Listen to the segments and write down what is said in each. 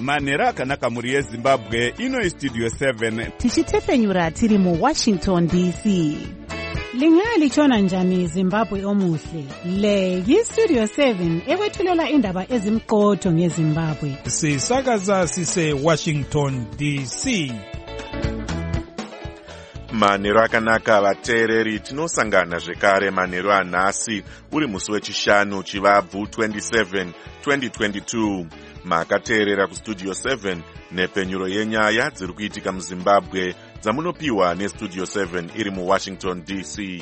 manhero akanaka mhuri yezimbabwe. Ino Studio 7 tichitefenyura tiri muWashington DC. Lingalitshona njani Zimbabwe omuhle? Le yiStudio 7 ekwethulela indaba ezimqotho ngeZimbabwe. Sisakaza sise Washington DC. Manhero akanaka vateereri, tinosangana zvekare manhero anhasi uri musi wechishanu chivabvu 27 2022. Makateerera kuStudio 7 nepenyuro yenyaya dziri kuitika muZimbabwe dzamunopiwa neStudio 7 iri muWashington DC.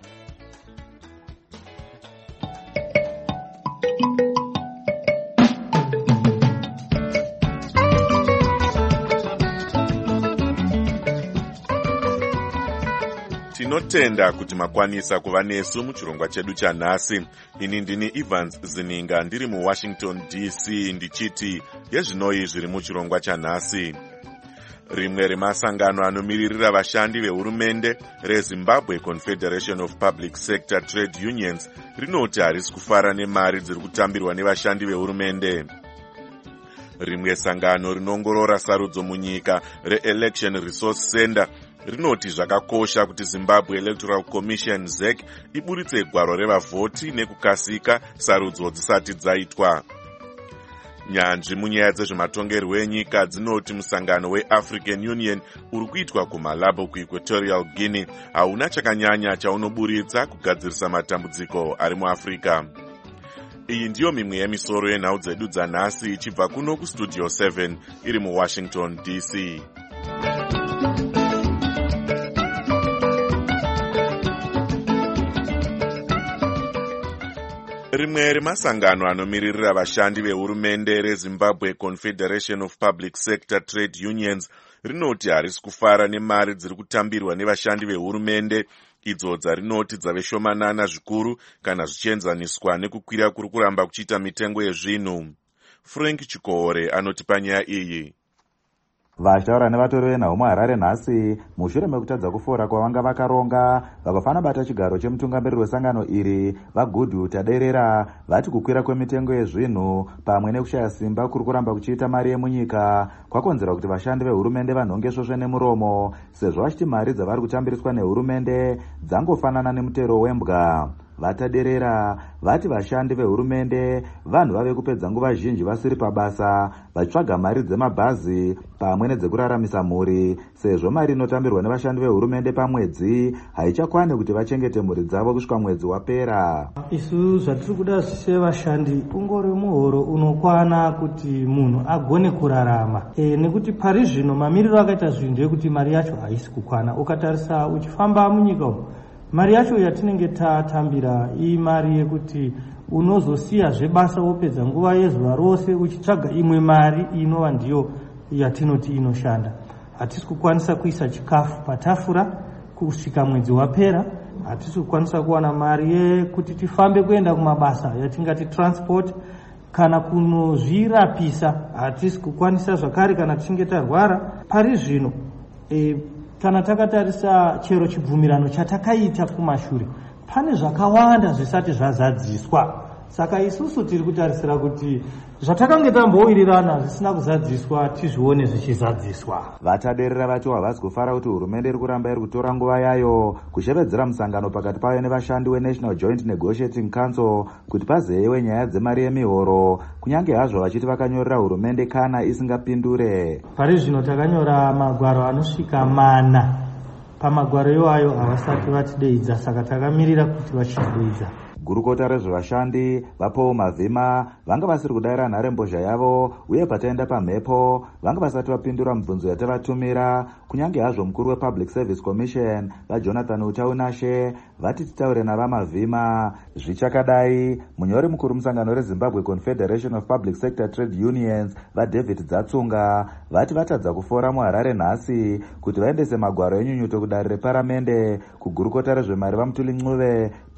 Tinotenda kuti makwanisa kuva nesu muchirongwa chedu chanhasi. Ini ndini Evans Zininga ndiri muWashington DC ndichiti yezvinoi zviri muchirongwa chanhasi. Rimwe remasangano anomiririra vashandi vehurumende reZimbabwe Confederation of Public Sector Trade Unions rinoti harisi kufara nemari dziri kutambirwa nevashandi vehurumende. Rimwe sangano rinongorora sarudzo munyika reElection Resource Center rinoti zvakakosha kuti Zimbabwe Electoral Commission ZEC iburitse gwaro revavhoti nekukasika sarudzo dzisati dzaitwa. Nyanzvi munyaya dzezvematongerwo enyika dzinoti musangano weAfrican Union uri kuitwa kuMalabo kuEquatorial Guinea hauna chakanyanya chaunoburitsa kugadzirisa matambudziko ari muAfrica. Iyi ndiyo mimwe yemisoro yenhau dzedu dzanhasi ichibva kuno kuStudio 7 iri muWashington DC. Rimwe remasangano anomiririra vashandi vehurumende reZimbabwe Confederation of Public Sector Trade Unions rinoti harisi kufara nemari dziri kutambirwa nevashandi vehurumende idzo dzarinoti dzave shomanana zvikuru kana zvichienzaniswa nekukwira kuri kuramba kuchiita mitengo yezvinhu. Frank Chikore anoti panyaya iyi. Vachitaura nevatori venhau muHarare nhasi mushure mekutadza kufora kwavanga vakaronga vakafana bata chigaro chemutungamiriri wesangano iri vaGudhu Taderera vati kukwira kwemitengo yezvinhu pamwe nekushaya simba kuri kuramba kuchiita mari yemunyika kwakonzera kuti vashandi vehurumende vanhonge svosve nemuromo sezvo vachiti mari dzavari kutambiriswa nehurumende dzangofanana nemutero wembwa. Vataderera vati vashandi vehurumende vanhu vave kupedza nguva zhinji vasiri pabasa vachitsvaga mari dzemabhazi pamwe nedzekuraramisa mhuri sezvo mari inotambirwa nevashandi vehurumende pamwedzi haichakwane kuti vachengete mhuri dzavo kusvika mwedzi wapera. Isu zvatiri kuda sevashandi ungori muhoro unokwana kuti munhu agone kurarama nekuti pari zvino mamiriro akaita zvinhu ndeyekuti mari yacho haisi kukwana. Ukatarisa uchifamba munyika umu mari yacho yatinenge tatambira imari yekuti unozosiya zvebasa wopedza nguva yezuva rose uchitsvaga imwe mari inova ndiyo yatinoti inoshanda. Hatisi kukwanisa kuisa chikafu patafura kusvika mwedzi wapera. Hatisi kukwanisa kuwana mari yekuti tifambe kuenda kumabasa yatingati transport kana kunozvirapisa. Hatisi kukwanisa zvakare kana tichinge tarwara. Pari zvino kana takatarisa chero chibvumirano chatakaita kumashure pane zvakawanda zvisati zvazadziswa. Saka isusu tiri kutarisira kuti zvatakange tambowirirana zvisina kuzadziswa tizvione zvichizadziswa. Vataderera vacho havasi kufara kuti hurumende iri kuramba iri kutora nguva yayo kushevedzera musangano pakati payo nevashandi weNational Joint Negotiating Council kuti pazeyiwe nyaya dzemari yemihoro kunyange hazvo vachiti vakanyorera hurumende kana isingapindure. Pari zvino takanyora magwaro anosvika 4. Pamagwaro iwayo havasati vatideidza saka takamirira kuti vachitideidza. Gurukota rezvevashandi vaPaul Mavhima vanga vasiri kudayira nharembozha yavo uye pataenda pamhepo vanga vasati vapindura mibvunzo yatavatumira kunyange hazvo mukuru wePublic Service Commission vaJonathan Utaunashe vati titaure navaMavhima. Zvichakadai munyori mukuru musangano reZimbabwe Confederation of Public Sector Trade Unions vaDavid Dzatsunga vati vatadza kufora muHarare nhasi kuti vaendese magwaro enyunyuto kudare reparamende kugurukota rezvemari vaMutuli Ncube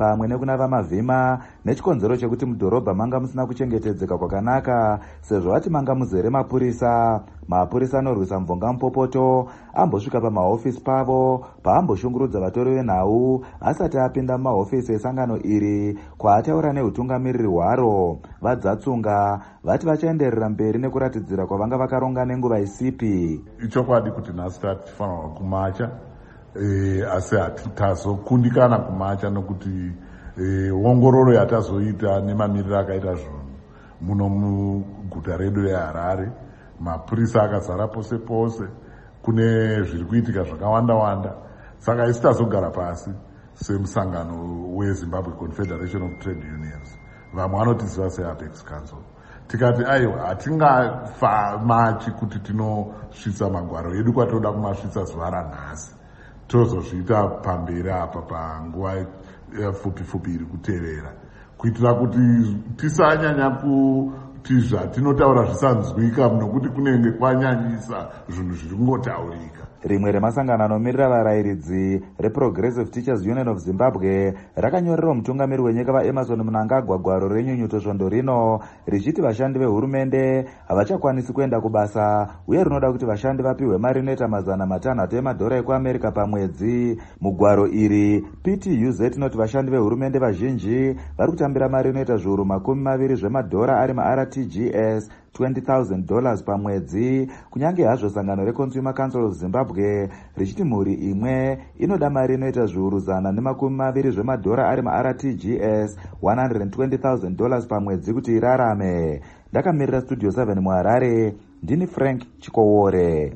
pamwe nekuna vamavhima nechikonzero chekuti mudhorobha manga musina kuchengetedzeka kwakanaka sezvo vati manga muzere mapurisa. Mapurisa anorwisa mvonga mupopoto ambosvika pamahofisi pavo paamboshungurudza vatori venhau asati apinda mumahofisi esangano iri kwaataura neutungamiriri hwaro. Vadzatsunga vati vachaenderera mberi nekuratidzira kwavanga vakaronga nenguva isipi. Ichokwadi kuti nhasi tifanirwa kumacha asi hatazokundikana kumacha nokuti ongororo yatazoita nemamiriro akaita zvinhu muno muguta redu reHarare, mapurisa akazara pose pose, kune zviri kuitika zvakawanda. Saka isi tazogara pasi semusangano weZimbabwe Confederation of Trade Unions, vamwe vanotiziva seApex Council, tikati aiwa hatingafamachi kuti tinosvitsa magwaro edu kwatoda kumasvitsa zuva ranhasi, tozozviita pamberi apa panguva pfupi iri kutevera, kuitira kuti tisanyanya kuti zvatinotaura zvisanzwika nokuti kunenge kwanyanyisa zvinhu zviri kungotaurika. Rimwe remasangano anomirira varayiridzi reProgressive Teachers Union of Zimbabwe rakanyorera mutungamiri wenyika vaEmerson Mnangagwa gwaro renyunyuto svondo rino richiti vashandi vehurumende havachakwanisi kuenda kubasa uye rinoda kuti vashandi vapiwe mari inoita $600 emadhora ekuAmerica pamwedzi. Mugwaro iri PTUZ inoti vashandi vehurumende vazhinji vari kutambira mari inoita zviuru $20 zvemadhora ari maRTGS $20,000 pamwedzi, kunyange hazvo sangano reConsumer Council of Zimbabwe richiti mhuri imwe inoda mari inoita zviuru $120 zvemadhora ari maRTGS $120,000 pamwedzi kuti irarame. Ndakamirira Studio 7 muHarare, ndini Frank Chikowore.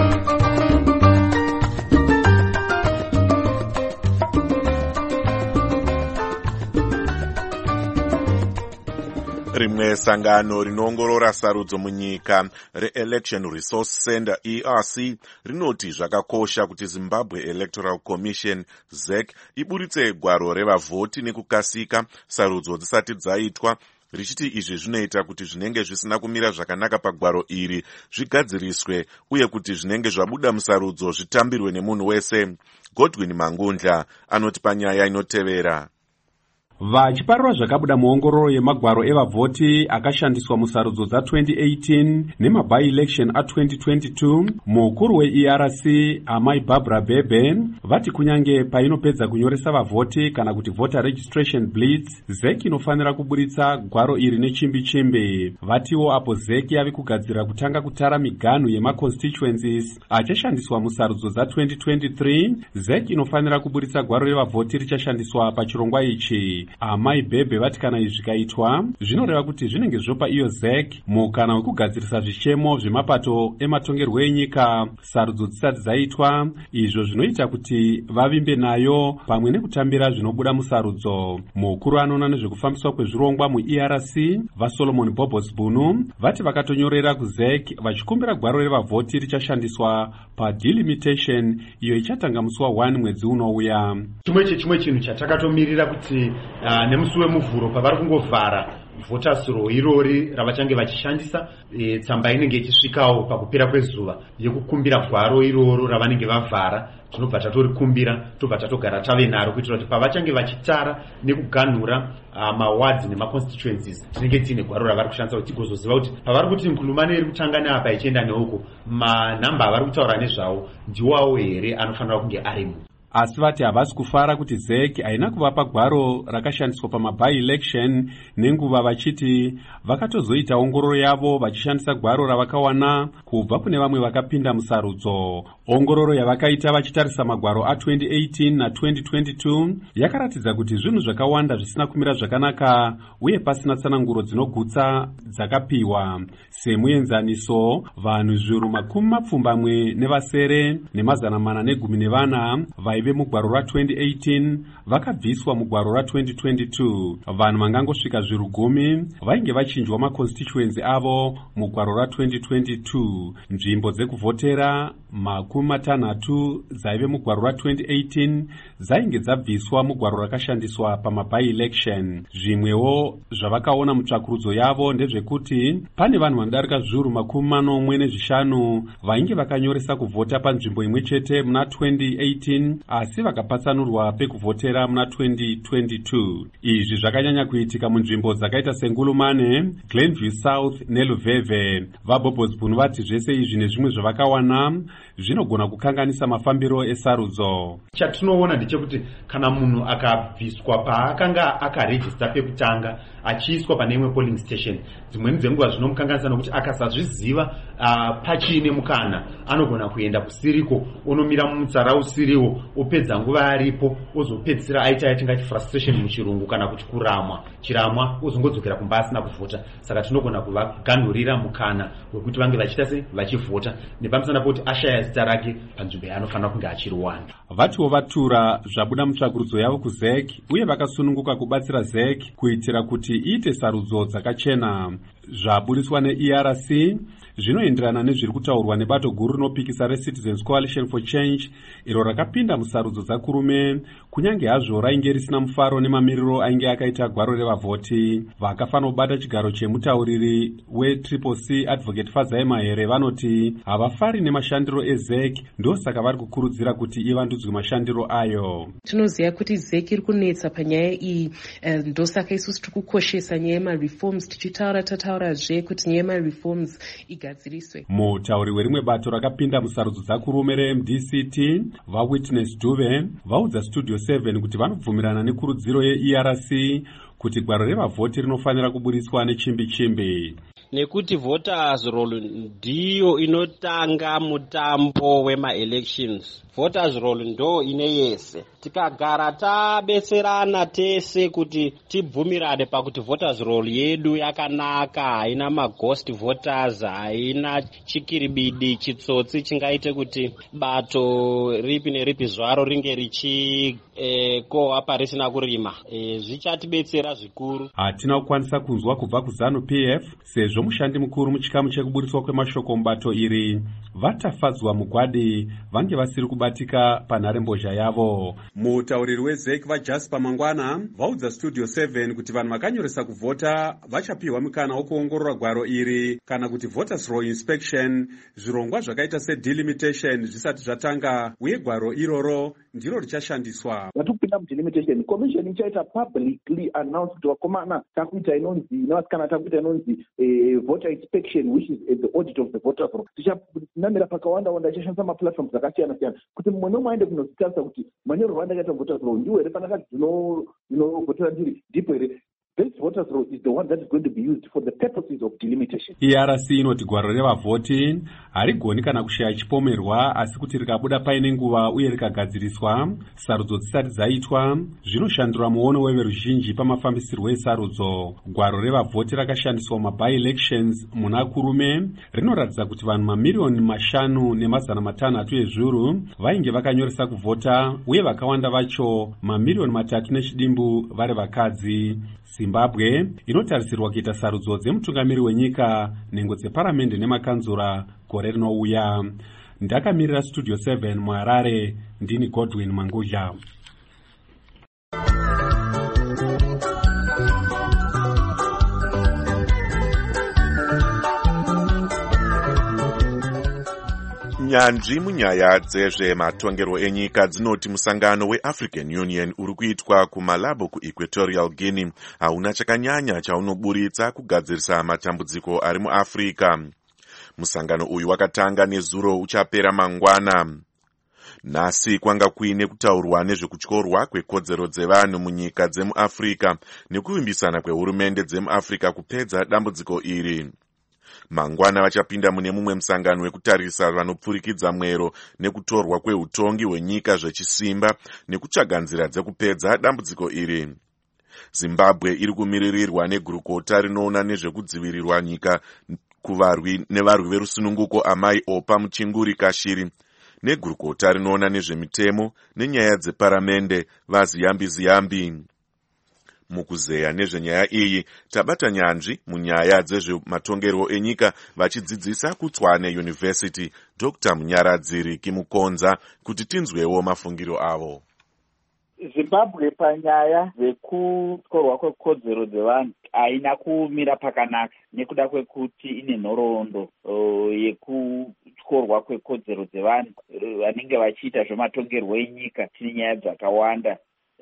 Rimwe sangano rinoongorora sarudzo munyika reElection Resource Center ERC rinoti zvakakosha kuti Zimbabwe Electoral Commission ZEC iburitse gwaro revavhoti nekukasika sarudzo dzisati dzaitwa, richiti izvi zvinoita kuti zvinenge zvisina kumira zvakanaka pagwaro iri zvigadziriswe uye kuti zvinenge zvabuda musarudzo zvitambirwe nemunhu wese. Godwin Mangundla anoti panyaya inotevera. Vachiparura zvakabuda muongororo yemagwaro evavhoti akashandiswa musarudzo dza2018 nemaby-election a2022, mukuru weERC Amai Barbara Bebe vati kunyange painopedza kunyoresa vavhoti kana kuti voter registration blitz, ZEC inofanira kuburitsa gwaro iri nechimbi-chimbi. Vatiwo apo ZEC yave kugadzira kutanga kutara miganhu yemaconstituencies achashandiswa musarudzo dza2023, ZEC inofanira kuburitsa gwaro revavhoti richashandiswa pachirongwa ichi. Amai Bebe vati kana izvi zvikaitwa zvinoreva kuti zvinenge zvopa iyo ZEC mukana wekugadzirisa zvichemo zvemapato ematongerwo enyika sarudzo dzisati dzaitwa, izvo zvinoita kuti vavimbe nayo pamwe nekutambira zvinobuda musarudzo. Mukuru anoona nezvekufambiswa kwezvirongwa muERC vaSolomon Bobosbunu vati vakatonyorera kuZEC vachikumbira gwaro revavhoti richashandiswa padelimitation iyo ichatanga musi wa1 mwedzi unouya. Chimwe chinhu chatakatomirira kuti nemusi wemuvhuro pavari kungovhara voters roll irori ravachange vachishandisa, tsamba inenge ichisvikawo pakupera kwezuva yekukumbira gwaro iroro ravanenge vavhara, tinobva tatorikumbira tobva tatogara tave naro kuitira kuti pavachange vachitara nekuganhura mawards nemaconstituencies tinenge tiine gwaro ravari kushandisa kuti tigozoziva kuti pavari kuti nkulumane iri kutanga neapa ichienda neuko manhamba avari kutaura nezvawo ndiwawo here anofanira kunge arimo. Asi vati havasi kufara kuti ZEC haina kuvapa gwaro rakashandiswa pamaby-election nenguva, vachiti vakatozoita ongororo yavo vachishandisa gwaro ravakawana kubva kune vamwe vakapinda musarudzo. Ongororo yavakaita vachitarisa magwaro a2018 na2022 yakaratidza kuti zvinhu zvakawanda zvisina kumira zvakanaka uye pasina tsananguro dzinogutsa dzakapiwa. Semuenzaniso, vanhu zviuru $20 nevasere ne414 vaive mugwaro ra2018 vakabviswa mugwaro ra2022. Vanhu vangangosvika zviuru 10 vainge vachinjwa maconstituency avo mugwaro ra2022. Nzvimbo dzekuvhotera 60 dzaive mugwaro ra2018 dzainge dzabviswa mugwaro rakashandiswa pamaby-election. Zvimwewo zvavakaona mutsvakurudzo yavo ndezvekuti pane vanhu vanodarika zviuru 45 vainge vakanyoresa kuvhota panzvimbo imwe chete muna 2018 asi vakapatsanurwa pekuvhotera muna 2022. Izvi zvakanyanya kuitika munzvimbo dzakaita seNgulumane, Glenview South neLuveve. VaBobosbun vati zvese izvi nezvimwe zvavakawana zvinogona kukanganisa mafambiro esarudzo. Chatinoona ndechekuti kana munhu akabviswa paakanga akarejista pekutanga achiiswa pane imwe polling station, dzimweni dzenguva zvinomukanganisa nokuti akasazviziva pachine mukana anogona kuenda kusiriko, onomira mumutsara usiriwo, opedza nguva aripo, ozopedzisira aita yatingati frustration muchirungu kana kuti chiramwa, ozongodzokera kumba asina kuvhota. Saka tinogona kuvaganhurira mukana wekuti vange vachiita se vachivhota nepamusana poti ashaya zita rake panzvimbo yaanofanira kunge achiriwana. Vatiwo vatura zvabuda mutsvakurudzo yavo kuZEC uye vakasununguka kubatsira ZEC kuitira kuti iite sarudzo dzakachena. Zvabudiswa neERC zvinoenderana nezviri kutaurwa nebato guru rinopikisa reCitizens Coalition for Change, iro rakapinda musarudzo dzakurume kunyange hazvo rainge risina mufaro nemamiriro ainge akaita gwaro revavhoti. Vakafanira kubata chigaro chemutauriri weCCC Advocate Fazai Mahere vanoti havafari nemashandiro eZEC, ndosaka vari kukurudzira kuti ivandudzwe mashandiro ayo. Tinoziva kuti ZEC iri kunetsa panyaya iyi, ndosaka isusu tiri kukoshesa nyaya yemareforms, tataurazve kuti nyaya yemareforms igadziriswe. Mutauri werimwe bato rakapinda musarudzo dzakurume reMDCT, vaWitness Dube, vaudza Studio 7 kuti vanobvumirana nekurudziro yeERC kuti gwaro revavhoti rinofanira kubudiswa nechimbi-chimbi. Nekuti voters roll ndiyo inotanga mutambo wema-elections. Voters roll ndo ine yese. Tikagara tabetserana tese kuti tibvumirane pakuti voters roll yedu yakanaka, haina maghost voters, haina chikiribidi chitsotsi chingaite kuti bato ripi neripi zvaro ringe richikohwa parisina kurima. Zvichatibetsera zvikuru. Hatina kukwanisa kunzwa kubva kuZANU-PF sezvo mushandi mukuru muchikamu chekubudiswa kwemashoko mubato iri vatafadzwa mugwadi vange vasiri kubatika panharembozha yavo. Mutauriri weZEC vaJasper Mangwana vaudza Studio 7 kuti vanhu vakanyoresa kuvhota vachapiwa mukana wokuongorora gwaro iri kana kuti voters roll inspection, zvirongwa zvakaita sedelimitation zvisati zvatanga, uye gwaro iroro ndiro richashandiswa. Vatukupinda mudelimitation, commission ichaita publicly announced kuti vakomana takuita inonzi nevasikana takuita inonzi voter inspection, which is the audit of the voters roll. Tichanamira pakawanda ichashandisa maplatforms akasiyana-siyana kuti mumwe nomwe aende kunozvitarisa kuti manyorerwo andakaita voters roll ndiwo here panakati dzinovhotera ndiri ndipo here. This voters roll is the one that is going to be used for the purposes of delimitation. ERC inoti gwaro revavhoti harigoni kana kushaya chipomerwa, asi kuti rikabuda paine nguva uye rikagadziriswa, sarudzo dzisati dzaitwa, zvinoshandura muono weveruzhinji pamafambisirwo esarudzo. Gwaro revavhoti rakashandiswa muma-by-elections muna kurume rinoratidza kuti vanhu mamiliyoni 5,500 ezviuru vainge vakanyoresa kuvhota, uye vakawanda vacho mamiliyoni 3 nechidimbu vari vakadzi. Zimbabwe inotarisirwa kuita sarudzo dzemutungamiri wenyika, nhengo dzeparamende nemakanzura gore rinouya. Ndakamirira Studio 7 muHarare, ndini Godwin Mangudya. Nyanzvi munyaya dzezvematongero enyika dzinoti musangano weAfrican Union uri kuitwa kuMalabo kuEquatorial Guinea hauna chakanyanya chaunoburitsa kugadzirisa matambudziko ari muAfrica. Musangano uyu wakatanga nezuro uchapera mangwana. Nhasi kwanga kuine kutaurwa nezvekutyorwa kwekodzero dzevanhu munyika dzemuAfrica nekuvimbisana kwehurumende dzemuAfrica kupedza dambudziko iri. Mangwana vachapinda mune mumwe musangano wekutarisa vanopfurikidza mwero nekutorwa kweutongi hwenyika zvechisimba nekutsvaga nzira dzekupedza dambudziko iri. Zimbabwe iri kumiririrwa negurukota rinoona nezvekudzivirirwa nyika nevarwi verusununguko Amai Opa Muchinguri Kashiri, negurukota rinoona nezvemitemo nenyaya dzeparamende vaZiyambi. Mukuzeya nezvenyaya iyi tabata nyanzvi munyaya dzezvematongerwo enyika vachidzidzisa kuTswane University Dr. Munyaradziri Kimukonza kuti tinzwewo mafungiro avo. Zimbabwe panyaya dzekutyorwa kwekodzero dzevanhu haina kumira pakanaka nekuda kwekuti ine nhoroondo yekutyorwa kwekodzero dzevanhu vanenge vachiita zvematongerwo enyika. Tine nyaya dzakawanda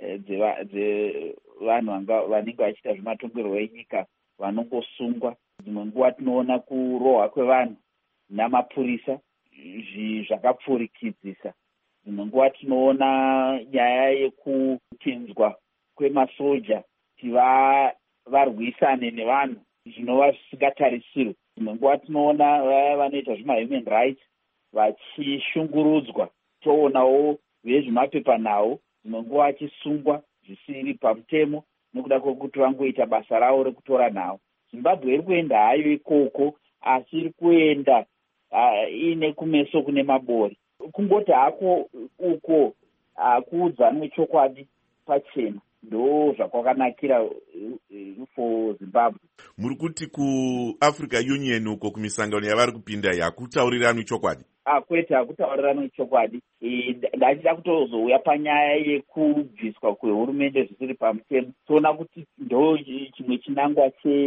dzevanhu vanenge vachiita zvematongerwo enyika vanongosungwa. Dzimwe nguva tinoona kurohwa kwevanhu namapurisa zvakapfurikidzisa. Dzimwe nguva tinoona nyaya yekupinzwa kwemasoja kuti varwisane nevanhu zvinova zvisingatarisirwe. Dzimwe nguva tinoona vaya vanoita zvemahuman rights vachishungurudzwa. Toonawo vezvemapepanhau dzimwe nguva vachisungwa zvisiri pamutemo nekuda kwekuti vangoita basa ravo rekutora nhau. Zimbabwe iri kuenda hayo ikoko, asi iri kuenda ine kumeso kune mabori. Kungoti hako uko kuudzanwe chokwadi pachena ndo zvakwakanakira for Zimbabwe. Muri kuti kuAfrica Union uko kumisangano yavari kupinda hakutauriranwi chokwadi? Kwete, hakutauriranwi chokwadi. Ndachida kutozouya panyaya yekubviswa kwehurumende zvisiri pamutemo. Toona kuti ndo chimwe chinangwa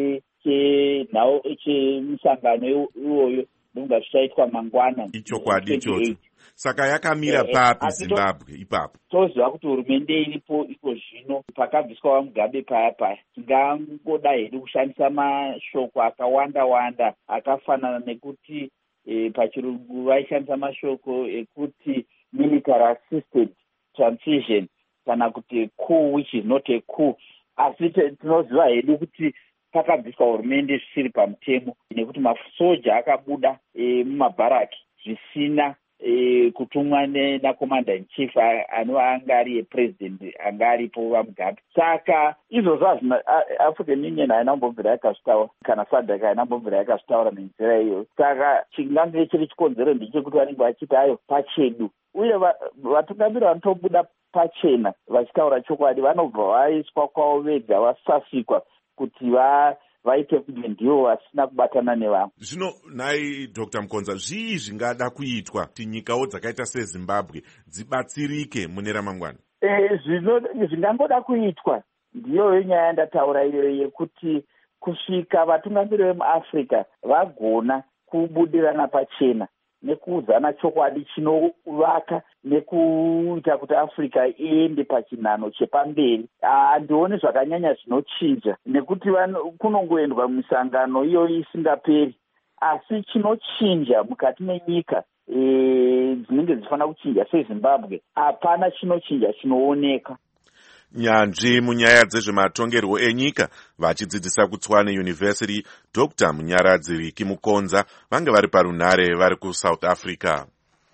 chemusangano iwoyo ndonga zvichaitwa mangwana. Ichokwadi ichocho. Saka yakamira papi Zimbabwe ipapo? Toziva kuti hurumende iripo iko zvino pakabviswa vaMugabe paya. Tingangoda hedu kushandisa mashoko akawanda akafanana nekuti pachirungu vaishandisa mashoko ekuti military assisted transition kana kuti coup which is not a coup. Asi tinoziva hedu kuti pakabviswa hurumende zvisiri pamutemo nekuti masoja akabuda mumabharaki zvisina kutumwa nakomanda in chief anova anga ari president anga aripo vaMugabe. Saka izvozvo African Union haina kumbobvira yakazvitaura kana SADC haina kumbobvira yakazvitaura nenzira iyoyo. Saka chingange chiri chikonzero ndechekuti vanenge vachita hayo pachedu, uye vatungamiri vanotobuda pachena vachitaura chokwadi vanobva vaiswa kwavo vega, vasasikwa kuti vaite kunge ndivo vasina kubatana nevamwe. Zvino nhai Dr. Mukonza, zvii zvingada kuitwa kuti nyikawo dzakaita seZimbabwe dzibatsirike mune ramangwana? Zvingangoda kuitwa ndiyoyo nyaya yandataura iyoyo yekuti kusvika vatungamiri vemuAfrica vagona kubudirana pachena nekuudzana chokwadi chinovaka nekuita kuti Africa iende pachinhano chepamberi. Handioni zvakanyanya zvinochinja nekuti kunongoendwa misangano iyoyo isingaperi, asi chinochinja mukati menyika dzinenge dzifanira kuchinja seZimbabwe hapana chinochinja chinooneka. Nyanzvi munyaya dzezvematongerwo enyika vachidzidzisa kuTswane University, Dr. Munyaradzi Riki Mukonza vange vari parunhare vari kuSouth Africa.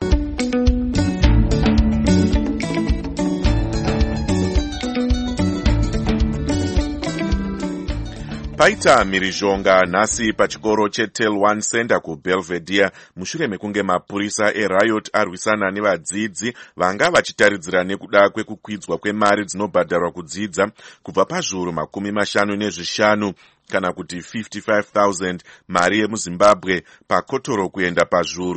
Paita mhirizhonga nhasi pachikoro cheTel 1 Center kuBelvedere mushure mekunge mapurisa eRiot arwisana nevadzidzi vanga vachitaridzira nekuda kwekukwidzwa kwemari dzinobhadharwa kudzidza kubva pazviuru 55 kana kuti 55,000 mari yemuZimbabwe pakotoro kuenda pazviuru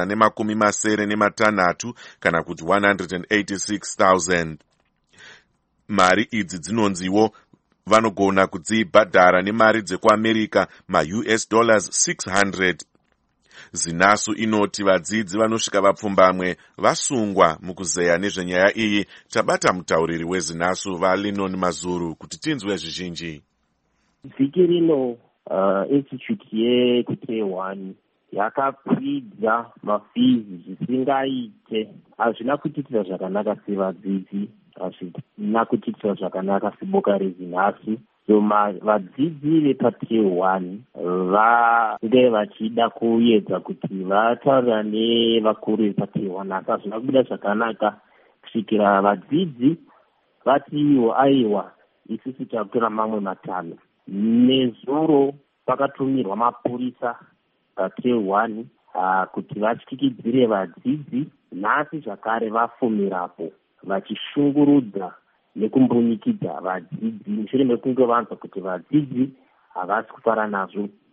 176 kana kuti 186,000. Mari idzi dzinonziwo vanogona kudzibhadhara nemari dzekuAmerica maUS dollars 600. Zinasu inoti vadzidzi vanosvika vapfumbamwe vasungwa mukuzeya nezvenyaya iyi. Tabata mutauriri wezinasu vaLenon Mazuru kuti tinzwe zvizhinji. Vhiki rino institute yekuTel 1 yakakwidza mafizi zvisingaite. Hazvina kutiitira zvakanaka sevadzidzi, hazvina kutiitira zvakanaka seboka rezinhasi. So vadzidzi vepaTel 1 vange vachida kuedza kuti vataurira nevakuru vepaTel 1, asi hazvina kubuda zvakanaka kusvikira vadzidzi vati iwo aiwa isusu takutora mamwe matano. Nezuro pakatumirwa mapurisa paTel 1 kuti vatyikidzire vadzidzi. Nhasi zvakare vafumirapo vachishungurudza nekumbunikidza vadzidzi mushure mekunge vanzwa kuti vadzidzi havasi kufara nazvo.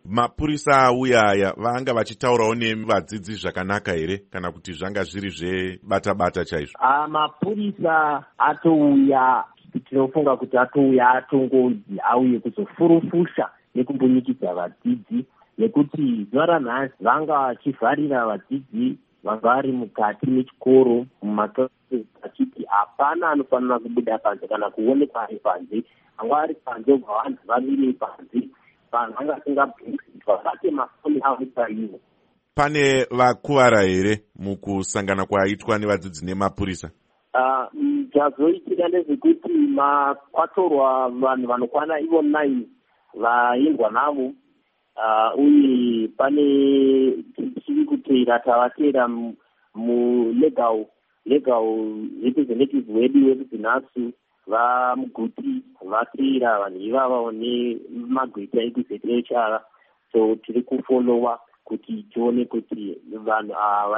Mapurisa auya vanga vachitaurawo nevadzidzi zvakanaka here kana kuti zvanga zviri zvebata-bata chaizvo? Mapurisa atouya, tinofunga kuti atouya atongodzi auye kuzofurufusha nekumbunyikidza vadzidzi, nekuti zuva ranhasi vanga vachivharira vadzidzi vanga vari mukati mechikoro mumaklasses achiti hapana anofanira kubuda panze kana kuonekwa ari panze. Vanga vari panze ubva vanhu vamire panze, vanhu vanga vasingabvunzwa vate mafoni avo paivo. Pane vakuvara here mukusangana kwaitwa nevadzidzi nemapurisa? Zvazoitika ndezvekuti kwatorwa vanhu vanokwana ivo 9 vaendwa navo, uye pane tichiri kuteera tavatera mulegal representative wedu wekuzinasu vamuguti vateera vanhu ivava nemagweta ekuZHR. So tiri kufolowa kuti tione kuti vanhu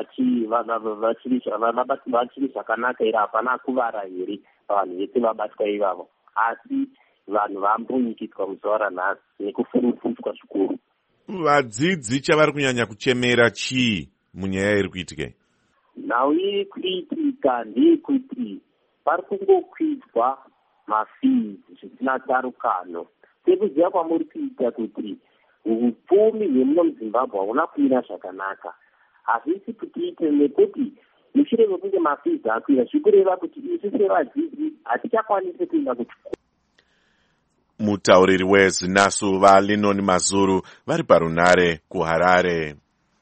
vachiri zvakanaka here, hapana kuvara here vanhu vese vabatwa ivavo, asi vanhu vambunyikidzwa muzuva ranhasi nekufurufutwa zvikuru. Vadzidzi chavari kunyanya kuchemera chii munyaya iri kuitika? Nhau iri kuitika ndeyekuti pari kungokwidzwa mafees zvisina tsarukano. Sekuziva kwamuri kuita kuti upfumi hwemuno muZimbabwe hauna kumira zvakanaka. Hazvisi kutiite nekuti mushure mekunge mafees akwira zvikureva kuti isu sevadzidzi hatichakwanisi kuenda kuchikoro. Mutauriri weZinasu vaLenon Mazuru vari parunhare kuHarare.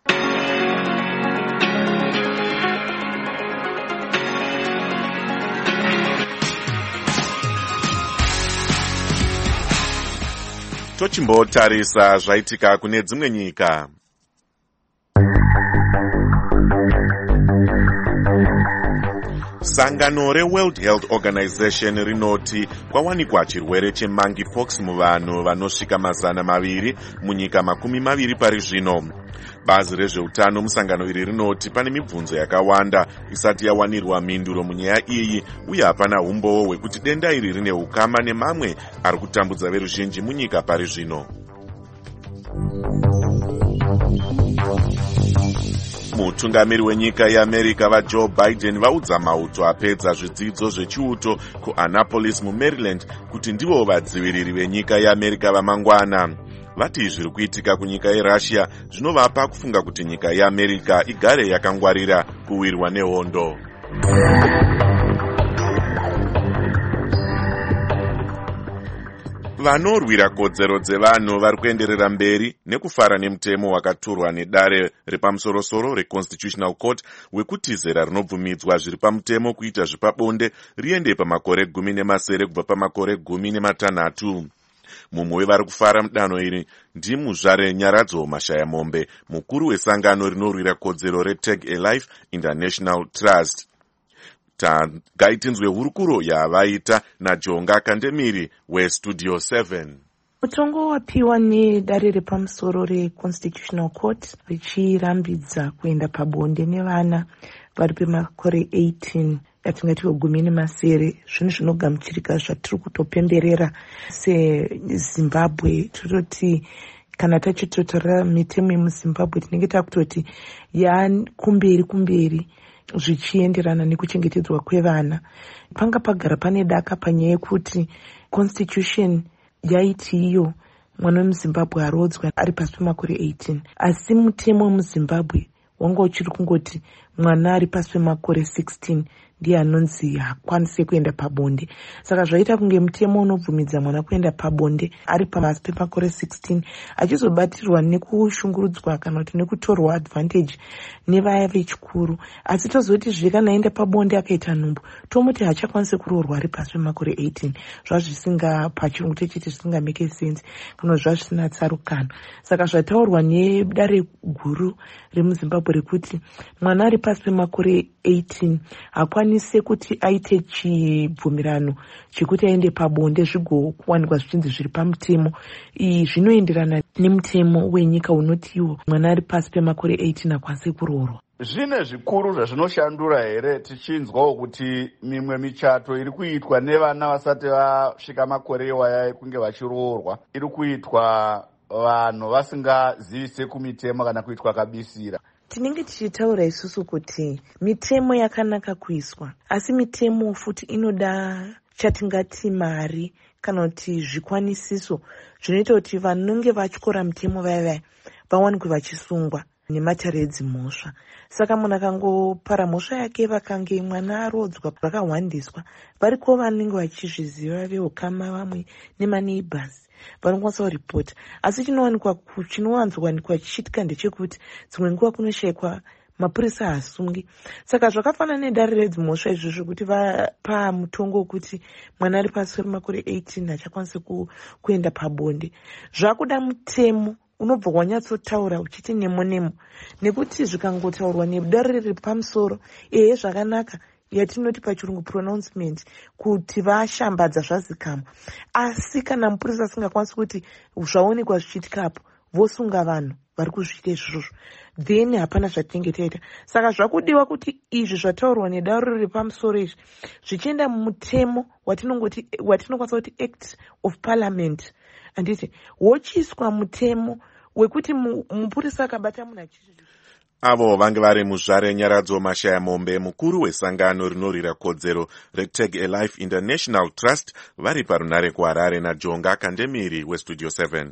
Tochimbotarisa zvaitika kune dzimwe nyika. Sangano reWorld Health Organization rinoti kwawanikwa chirwere chemonkeypox muvanhu vanosvika 200 munyika 20 pari zvino. Bazi rezveutano musangano iri rinoti pane mibvunzo yakawanda isati yawanirwa mhinduro munyaya iyi, uye hapana umbowo hwekuti denda iri rine ukama nemamwe ari kutambudza veruzhinji munyika pari zvino. Mutungamiri wenyika yeAmerica vaJoe Biden vaudza mauto apedza zvidzidzo zvechiuto kuAnnapolis muMaryland kuti ndivo vadziviriri venyika yeAmerica vamangwana. Vati zviri kuitika kunyika yeRussia zvinovapa kufunga kuti nyika yeAmerica igare yakangwarira kuwirwa nehondo. Vanorwira kodzero dzevanhu vari kuenderera mberi nekufara nemutemo wakaturwa nedare repamusorosoro reConstitutional Court wekuti zera rinobvumidzwa zviri pamutemo kuita zvepabonde riende pamakore 18 kubva pamakore 16. Mumwe wevari kufara mudanho iri ndimuzvare Nyaradzo Mashayamombe, mukuru wesangano rinorwira kodzero reTag a Life International Trust. Ngaitinzwe hurukuro yavaita naJonga Kandemiri weStudio 7. Mutongo wapiwa nedare repamusoro reConstitutional Court richirambidza kuenda pabonde nevana vari pemakore 18 yatingati 18 zvinhu zvinogamuchirika zvatiri kutopemberera seZimbabwe. Tototi kana tachitotora mitemo yemuZimbabwe tinenge takutoti kumberi zvichienderana nekuchengetedzwa kwevana. Panga pagara pane daka panyaya yekuti constitution yaiti iyo mwana wemuZimbabwe arodzwa ari pasi pemakore 18, asi mutemo wemuZimbabwe wanga uchiri kungoti mwana ari pasi pemakore 16 ndiye anonzi hakwanise kuenda pabonde. Saka zvaita kunge mutemo unobvumidza mwana kuenda pabonde ari pasi pemakore 16 achizobatirwa nekushungurudzwa kana kuti nekutorwa advantage nevaya vechikuru. Asi tozoti zvekana aenda pabonde akaita nhumbu tomuti hachakwanise kuroorwa ari pasi pemakore 18. Zvazvisinga pachirungu techiti zvisinga make sense kana zvazvisina tsarukano. Saka zvataurwa nedare guru remuZimbabwe rekuti mwana ari pasi pemakore 18 hakwanise kuti aite chibvumirano chekuti aende pabonde zvigowanikwa zvichinzi zviri pamutemo. Zvinoenderana nemutemo wenyika unotiwo mwana ari pasi pemakore 18 hakwanise kuroorwa. Zvine zvikuru zvazvinoshandura here tichinzwawo kuti mimwe michato iri kuitwa nevana vasati vasvika makore iwaya ekunge vachiroorwa iri kuitwa vanhu vasingazivise kumitemo kana kuitwa kabisira. Tinenge tichitaura isusu kuti mitemo yakanaka kuiswa, asi mitemo futi inoda chatingati mari kana kuti zvikwanisiso zvinoita kuti vanonge vatyora mitemo vaya vawanikwe vachisungwa nematare edzimhosva. Saka munhu akangopara mhosva yake vakange mwana arodzwa vakahwandiswa, variko vanenge vachizviziva veukama vamwe nemaneighbors vanokwanisa kuripota. Asi chinowanzowanikwa chichiitika ndechekuti dzimwe nguva kunoshayikwa mapurisa haasungi. Saka zvakafanana nedare redzimhosva izvozvo kuti vapa mutongo wekuti mwana ari pasi pemakore 18 achakwanisa kuenda pabonde. Zvakuda mutemo unobva wanyatsotaura uchiti nemo nekuti zvikangotaurwa nedare riri pamusoro zvakanaka yatinoti pachirungu pronouncement kuti vashambadza zvazikamwa. Asi kana mupurisa asingakwanisi kuti zvaonekwa zvichiitikapo vosunga vanhu vari kuzviita izvozvo, then hapana zvatinenge taita. Saka zvakudiwa kuti izvi zvataurwa nedare riri pamusoro izvi zvichienda mumutemo watinokwanisa kuti Act of Parliament, handiti wochiiswa mutemo wekuti mupurisa akabata munhu achichi. Avo vange vari muzvare Nyaradzo Mashaya Mombe, mukuru wesangano rinorwira kodzero reTag a Life International Trust, vari parunare kuHarare naJonga Kandemiri weStudio 7.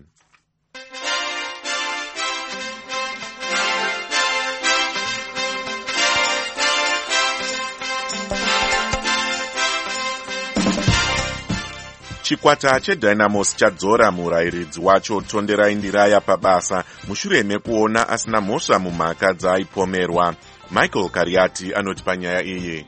Chikwata cheDynamos chadzora murayiridzi wacho Tonderai Ndiraya pabasa mushure mekuona asina mhosva mumhaka dzaaipomerwa. Michael Kariati anoti panyaya iyi.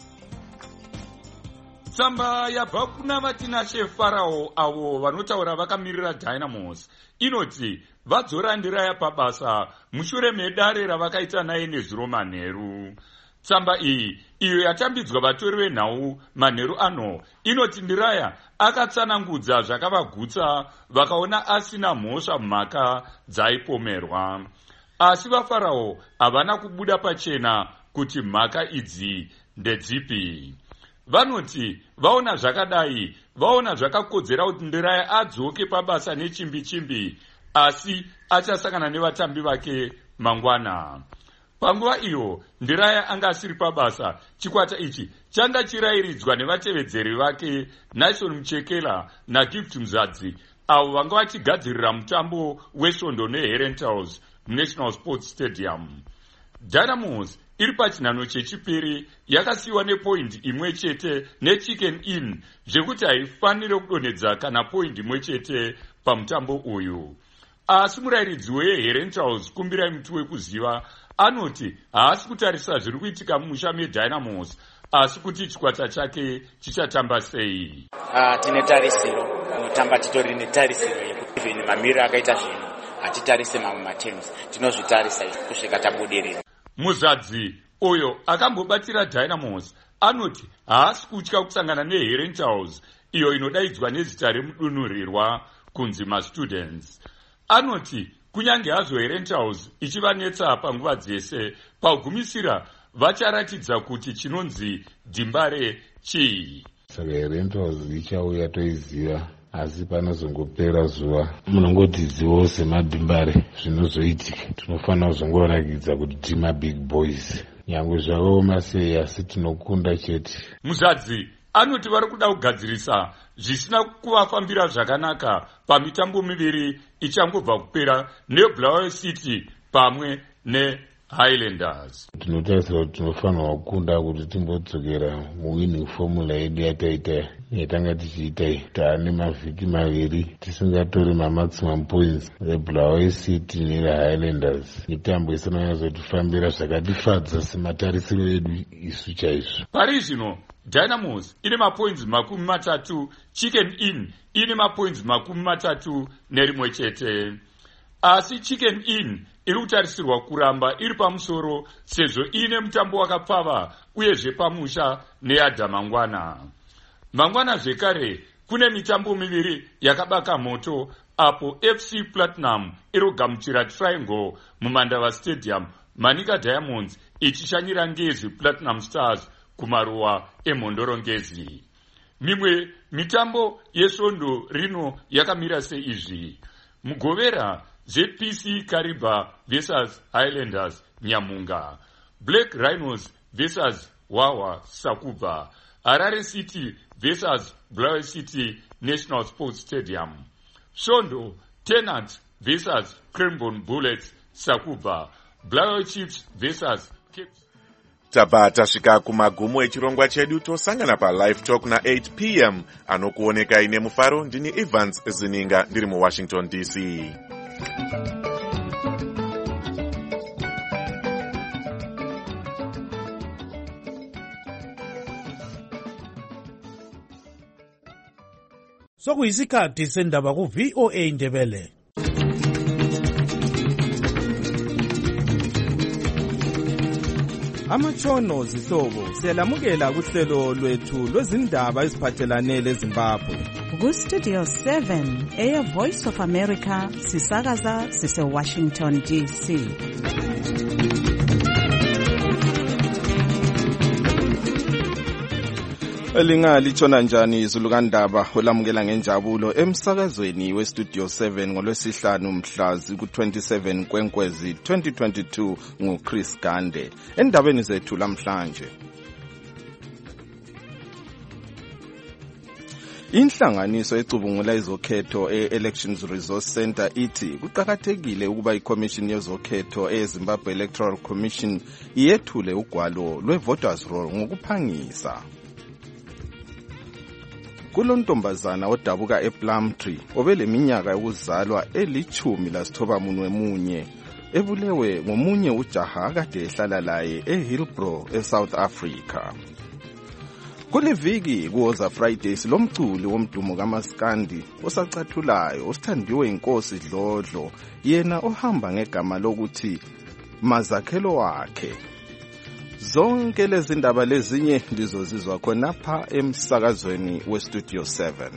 Tsamba yabva kuna vatinashe Farao avo vanotaura vakamirira Dynamos inoti vadzora Ndiraya pabasa mushure medare ravakaita naye nezuro manheru. Tsamba iyi iyo yatambidzwa vatori venhau manheru ano inoti Ndiraya akatsanangudza zvakavagutsa vakaona asina mhosva mumhaka dzaaipomerwa. Asi vaFarao havana kubuda pachena kuti mhaka idzi ndedzipi. Vanoti vaona zvakadai, vaona zvakakodzera kuti Ndiraya adzoke pabasa nechimbi-chimbi, asi achasangana nevatambi vake mangwana. Panguva iyo Ndiraya anga asiri pabasa, chikwata ichi changa chirayiridzwa nevatevedzeri vake Naison Muchekela naGift Muzadzi, avo vanga vachigadzirira mutambo wesvondo neHerentals National Sports Stadium. Dynamos iri pachinhano chechipiri yakasiyiwa nepoindi imwe chete neChicken Inn zvekuti haifanire kudonhedza kana poindi imwe chete pamutambo uyu. Asi murayiridzi weHerentals Kumbirai Muti Wekuziva anoti haasi kutarisa zviri kuitika mumusha meDynamos, asi kuti chikwata chake chichatamba sei. Tine tarisiro kunotamba titori netarisiro yekuti mamiriro akaita zvinhu hatitarise mamwe mateams, tinozvitarisa kusvika tabudirira. Muzadzi uyo akambobatira Dynamos anoti haasi kutya kusangana neHerentals iyo inodaidzwa nezita remudunhurirwa kunzi maStudents. Anoti kunyange hazvo Herentals ichivanetsa panguva dzese, pagumisira vacharatidza kuti chinonzi dhimbare chii. Saka Herentals ichauya toiziva, asi panozongopera zuva munongodzidziwawo semadhimbare zvinozoitika. Tinofanira kuzongorakidza kuti tima big boys, nyangwe zvakaoma sei, asi tinokunda chete. Muzadzi anoti vari kuda kugadzirisa zvisina kuvafambira zvakanaka pamitambo miviri ichangobva kupera neBulawayo City pamwe neHighlanders. Tinotarisira kuti tinofanirwa kukunda kuti timbodzokera muwinning formula yedu yatanga tichiita taane mavhiki maviri tisingatori mamaximum points eBulawayo City neHighlanders. Mitambo isanonyazotifambira zvakatifadza sematarisiro edu isu chaizvo. Pari zvino Dynamos ine mapoints 30, Chicken Inn ine mapoints 31 chete. Asi Chicken Inn iri kutarisirwa kuramba iri pamusoro sezvo ine mutambo wakapfava uyezve pamusha neadha mangwana. Mangwana zvekare kune mitambo miviri yakabaka moto, apo FC Platinum irogamuchira Triangle muMandava Stadium, Manika Diamonds ichishanyira Ngezi Platinum Stars kumaruwa emhondorongezi. Mimwe mitambo yesvondo rino yakamira seizvi. Mugovera ZPC Kariba versus Highlanders Nyamunga, Black Rhinos versus Wawa Sakuba, Harare City versus Bulawayo City National Sports Stadium, Shondo Tenant versus Cranbourne Bullets Sakuba, Bulawayo Chiefs versus Cape. Tabva tasvika kumagumo echirongwa chedu tosangana palive talk na8 p.m. anokuonekai nemufaro. Ndini Evans Zininga ndiri muWashington DC. Sokuyisikhathi sendaba ku-VOA Ndebele. Amatshono zihlobo siyalamukela kuhlelo lwethu lwezindaba eziphathelane leZimbabwe. Ku-Studio 7 Air Voice of America sisakaza sise-Washington DC. Lingatshona njani izulu kandaba olamukela ngenjabulo emsakazweni weStudio 7 ngolwesihlanu mhlazi ku-27 Kwenkwezi 2022 nguChris Gande. Endabeni zethu lamhlanje, inhlanganiso ecubungula izokhetho e-Elections Resource Center ithi kuqakathekile ukuba iCommission yezokhetho eZimbabwe Electoral Commission iyethule ugwalo lwe-voters roll ngokuphangisa. Kulontombazana odabuka ePlumtree obeleminyaka yokuzalwa eli-11 ebulewe ngomunye ujaha kade ehlala laye eHillbrow eSouth Africa. Kuliviki kuwoza Fridays lomculi womdumo kaMaskandi osacathulayo osithandiwe inkosi Dlodlo, yena ohamba ngegama lokuthi Mazakhelo wakhe. Zonke lezi ndaba lezinye ndizozizwa khonapha emsakazweni weStudio 7.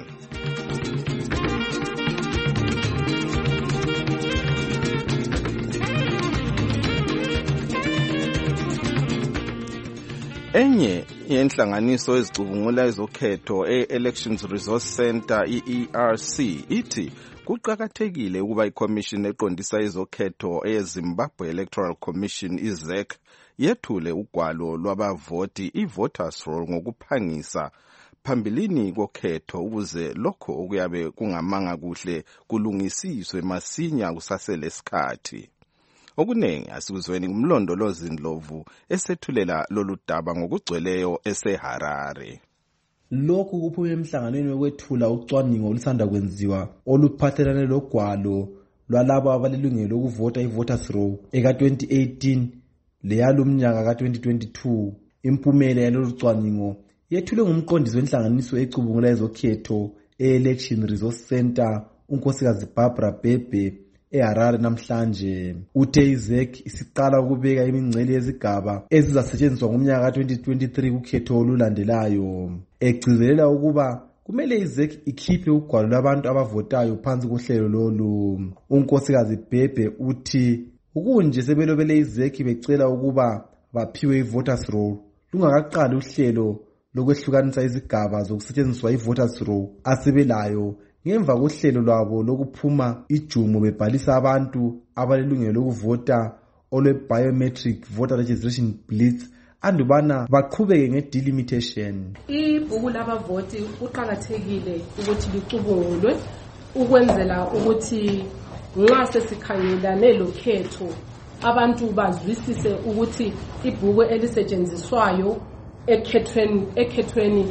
Enye yenhlanganiso ezicubungula izokhetho e-Elections Resource Center ERC ithi kuqakathekile ukuba iCommission eqondisa izokhetho eZimbabwe Electoral Commission IZEC yethule ugwalo lwabavoti i-voters roll ngokuphangisa phambilini kokhetho ukuze lokho okuyabe kungamanga kuhle kulungisiswe masinya kusaselesikhathi. Okunengi asikuzweni kumlondolozi Ndlovu esethulela lolu daba ngokugcweleyo eseHarare. Lokhu kuphume emhlanganweni wokwethula ucwaningo olusanda kwenziwa oluphathelane logwalo lwalabo abalilungelo lokuvota i-voters roll eka-2018 leyalumnyaka ka-2022. Impumela yalolu cwaningo yethulwe ngumqondisi wenhlanganiso ecubungula ezokhetho e-Election Resource Center unkosikazi Barbara Bhebhe eHarare namhlanje. Uthe iZEC isiqala ukubeka imingcele yezigaba ezizasetshenziswa ngomnyaka ka-2023 kukhetho olulandelayo. Egcizelela ukuba kumele iZEC ikhiphe ugwalo lwabantu abavotayo phansi kohlelo lolu. Unkosikazi Bhebhe uthi ukunje sebelobele iZEC becela ukuba baphiwe i-voters roll lungakaqali uhlelo lokwehlukanisa izigaba zokusetshenziswa i-voters roll asebelayo ngemva kohlelo lwabo lokuphuma ijumo bebhalisa abantu abalilungelo lokuvota olwe-biometric voter registration blitz andubana baqhubeke nge-delimitation. Ibhuku labavoti kuqakathekile ukuthi licubungulwe ukwenzela ukuthi nxa sesikhangelane lokhetho abantu bazwisise ukuthi ibhuku elisetshenziswayo ekhethweni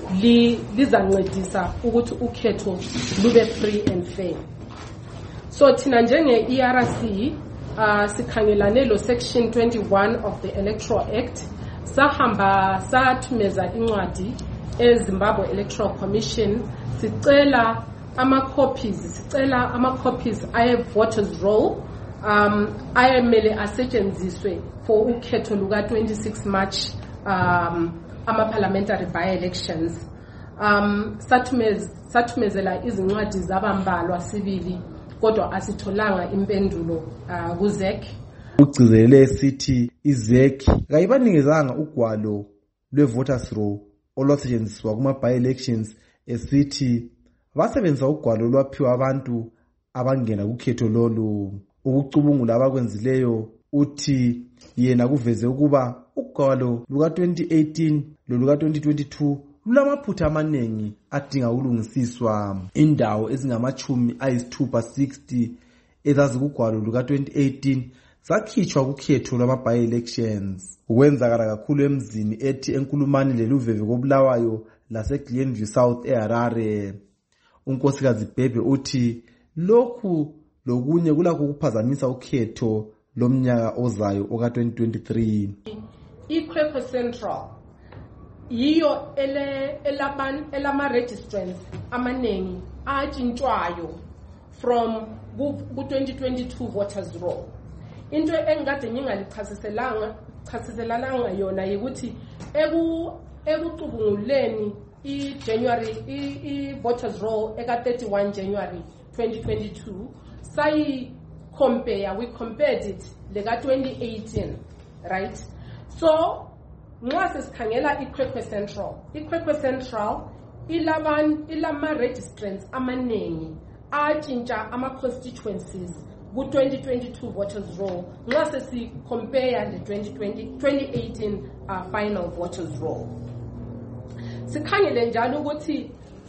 lizancedisa ukuthi ukhetho lube free and fair. So thina njenge-ERC sikhangelane lo section 21 of the Electoral Act sahamba sathumeza incwadi eZimbabwe Electoral Commission sicela ama-copies aye-voters roll ayemele asetshenziswe for ukhetho luka-26 March ama-parliamentary by-elections. Sathumezela izincwadi zabambalwa sibili kodwa asitholanga impendulo kuZEC. Ugcizelele sithi iZEC kayibaningezanga ugwalo lwe-voters roll olwasetshenziswa kuma-by-elections esithi basebenzisa ugwalo lwaphiwa abantu abangena kukhetho lolu. Ukucubungula abakwenzileyo uthi yena kuveze ukuba ugwalo luka-2018 loluka-2022 lulamaphutha amaningi adinga ukulungisiswa. Indawo ezingama-60 ezazikugwalo luka-2018 zakhitshwa kukhetho lwama-by-elections. Ukwenzakala kakhulu emzini ethi eNkulumane leLuveve koBulawayo laseGlenview South eHarare. uNkosikazi Bhebhe uthi lokhu lokunye kulakho ukuphazamisa ukhetho lomnyaka ozayo oka-2023. iKwekwe Central yiyo elama-registrants amaningi atshintshwayo from ku-2022 voters roll. Into engikade ngingalichasiselalanga yona yikuthi ekucubunguleni i-voters roll eka-31 January 2022 we compared it leka-2018, right? So nxa sesikhangela iKwekwe Central ilama-registrants amaningi atshintsha ama-constituencies ku-2022 voters roll nxa sesi-compare le-2018 final voters roll. Sikhangele njalo ukuthi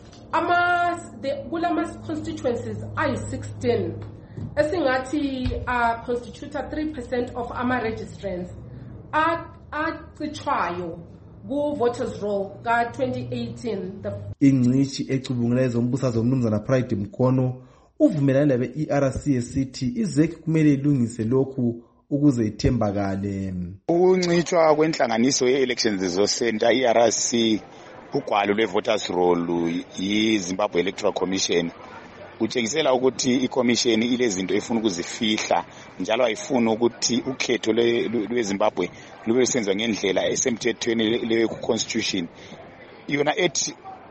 kulama-constituencies ayi-16 esingathi constitute 3% of ama-registrants acitshwayo ku-voters roll ka-2018. Ingcitshi ecubungula ezombusazwe umnumzana Pride Mkono uvumelane labe-ERC esithi iZEC kumele ilungise lokhu ukuze ithembakale. Ukuncitshwa kwenhlanganiso ye-Elections Resource Center ERC ugwalo lwe-voters roll yi-Zimbabwe Electoral Commission kutshengisela ukuthi i-commission ilezinto efuna ukuzifihla njalo ayifuni ukuthi ukhetho lweZimbabwe lube lusenziwa ngendlela esemthethweni le-constitution. Yona ethi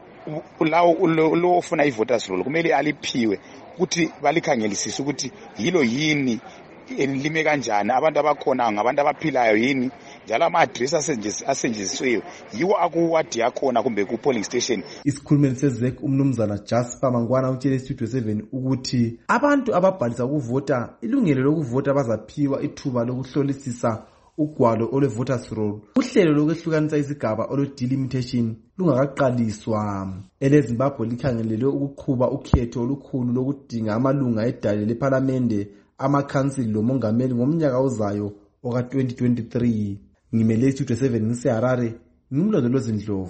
lo ofuna i-voters roll kumele aliphiwe ukuthi balikhangelisise ukuthi yilo yini elime kanjani, abantu abakhona ngabantu abaphilayo yini, njalo ama-address asetshenzisiweyo yiwo akuwadi yakhona kumbe ku-polling station. Isikhulumeli seZEC umnumzana Jasper Mangwana utshele Studio 7 ukuthi abantu ababhalisa ukuvota ilungelo lokuvota bazaphiwa ithuba lokuhlolisisa ugwalo olwe-voters roll. Uhlelo lokwehlukanisa izigaba olwe-delimitation lungakaqaliswa. EleZimbabwe likhangelelwe ukuqhuba ukhetho olukhulu lokudinga amalunga edale lephalamende, amakhansili lomongameli ngomnyaka ozayo oka-2023. Ngimele Studio 7 ngiseHarare, ngimlondolozi Ndlovu.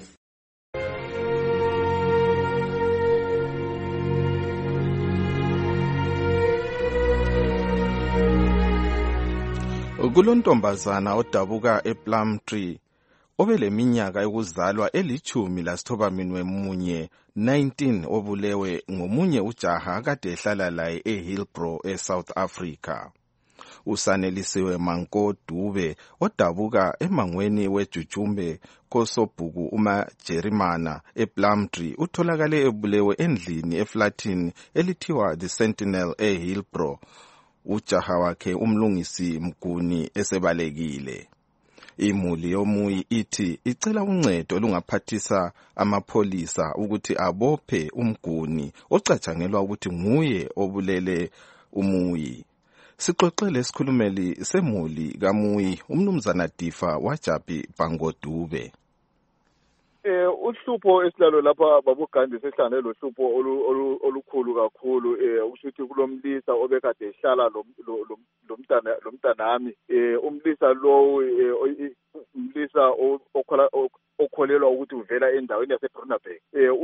Kulontombazana odabuka ePlumtree obeleminyaka yokuzalwa eli-11 19 obulewe ngomunye ujaha kade ehlala laye eHillbrow eSouth Africa. Usanelisiwe Manko Dube odabuka emangweni weJujumbe kosobhuku uMajerimana ePlumtree utholakale ebulewe endlini eflatini elithiwa The Sentinel eHillbrow. Ujaha wakhe umlungisi Mguni esebalekile. Imuli yomuyi ithi icela uncedo olungaphathisa amapholisa ukuthi abophe uMguni ocatshangelwa ukuthi nguye obulele umuyi. Sixoxele isikhulumeli semuli kamuyi umnumzana Difa Wajabi Bangodube. Uhlupho esilalo lapha babugandi sehlangane lohlupho olukhulu kakhulu ukuthi kulomlisa obekade ehlala lomntanami umlisa lo umlisa okholelwa ukuthi uvela endaweni yaseBrunaberg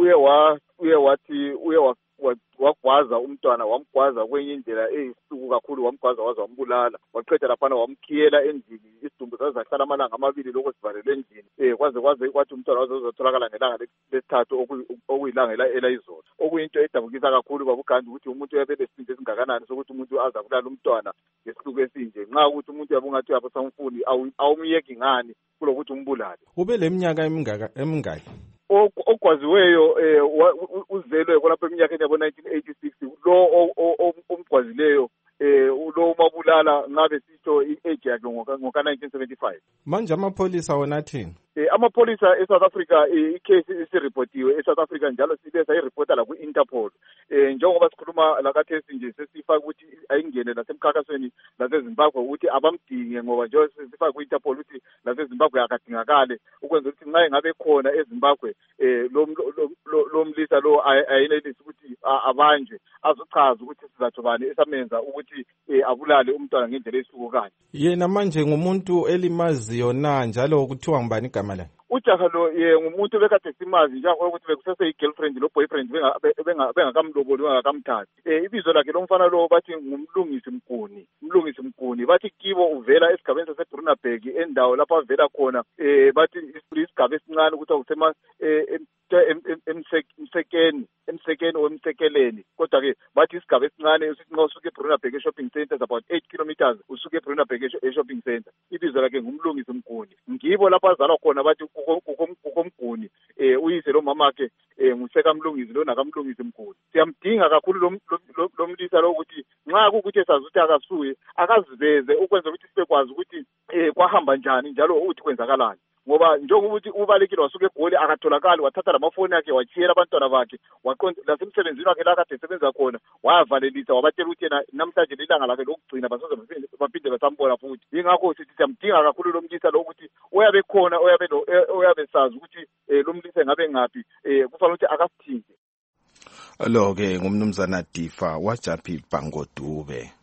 wagwaza umntwana, wamgwaza kwenye indlela eyisisuku kakhulu, wamgwaza waze wambulala, waqeda laphana wamkhiyela endlini. Isidumbu zahlala amalanga amabili lokho sivalelwe endlini kwaze kwathi umntwana waze uzotholakala ngelanga lesithathu okuyilanga elayizolo. Okuyinto edabukisa kakhulu babugandi ukuthi umuntu uyabele isinto esingakanani sokuthi umuntu aza kulala umntwana ngesihluku esinje. Nxa ukuthi umuntu yabungathi yabasamfuni awumyeki ngani kulokuthi umbulale. Ube leminyaka emingaki? Ogwaziweyo uzelwe kolapha eminyakeni yabo-1986. Lo omgwazileyo lo umabulala ngabe isitsho i-age yakhe ngoka-1975. Manje amapholisa wona athini? Amapholisa eSouth Africa icase isiripotiwe eSouth Africa njalo sibe sayiripota la ku-Interpol. Njengoba sikhuluma lakathesi nje sesifaka ukuthi ayingene nasemkhankasweni laseZimbabwe ukuthi abamdinge ngoba nje sifaka ku-Interpol ukuthi laseZimbabwe akadingakale ukwenza ukuthi nxa engabe khona eZimbabwe lo mlisa lo ayenelisi ukuthi abanjwe azochaza ukuthi sizatho bani esamenza ukuthi abulale umntwana ngendlela esukukanye. Yena manje ngumuntu elimaziyo na njalo kuthiwa ngubani igama lakhe? Ujaha lo ngumuntu bekade simazi njengokuthi bekusese i-girlfriend lo boyfriend bengakamloboli bengakamthathi. Ibizo lakhe lomfana lo bathi ngumlungisi Mguni. Bathi kibo uvela esigabeni saseBrunaberg endawo lapho avela khona bathi isigaba esincane ukuthi awusema emsekeleni kodwa ke bathi isigaba esincane usithi nxa usuke eBrunaberg shopping center is about 8 kilometers usuke eBrunaberg shopping center. Ibizo lakhe ngumlungisi Mguni. Ngibo lapho azalwa khona bathi kukomguni uyise lo mama akhe nguseka mlungisi lo nakamlungisi Mguni. Siyamdinga kakhulu lo mlisa lo ukuthi nxa kukuthi esazi ukuthi akasuye akaziveze ukwenza ukuthi sibekwazi ukuthi kwahamba njani njalo uthi kwenzakalani. Ngoba njengokuthi ubalekile wasuke eGoli akatholakali wathatha lamafoni akhe wachiyela abantwana bakhe waqonda lasemsebenzini wakhe la kade esebenza khona wavalelisa wabatshela ukuthi yena namhlanje lilanga lakhe lokugcina basoze baphinde basambona futhi. Yingakho sithi siyamdinga kakhulu lo mlisa lo ukuthi oyabe khona oyabe sazi ukuthi lo mlisa ngabe ngaphi kufanele ukuthi akasithinte. Lo ke ngumnumzana Difa waJaphil Bangodube.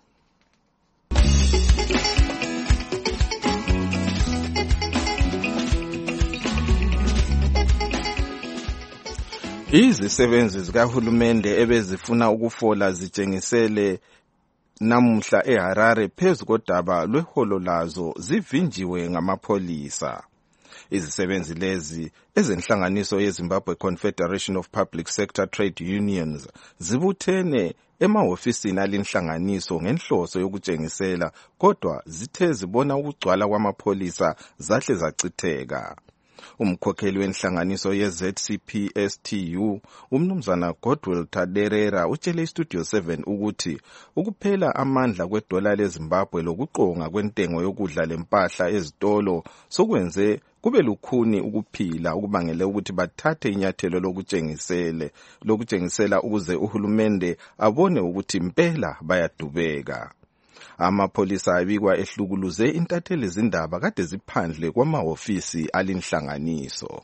Izisebenzi zikahulumende ebezifuna ukufola zitshengisele namuhla eHarare phezu kodaba lweholo lazo zivinjiwe ngamapholisa. Izisebenzi lezi ezenhlanganiso yeZimbabwe Confederation of Public Sector Trade Unions zibuthene emahofisini alinhlanganiso ngenhloso yokutshengisela kodwa zithe zibona ukugcwala kwamapholisa zahle zacitheka. Umkhokheli wenhlanganiso ye-ZCPSTU umnumzana Godwill Taderera utshele iStudio 7 ukuthi ukuphela amandla kwedola leZimbabwe lokuqonga kwentengo yokudla lempahla ezitolo sokwenze kube lukhuni ukuphila ukubangele ukuthi bathathe inyathelo lokutshengisela ukuze uhulumende abone ukuthi impela bayadubeka. Amapholisa abikwa ehlukuluze intatheli zindaba kade ziphandle kwamahofisi alinhlanganiso.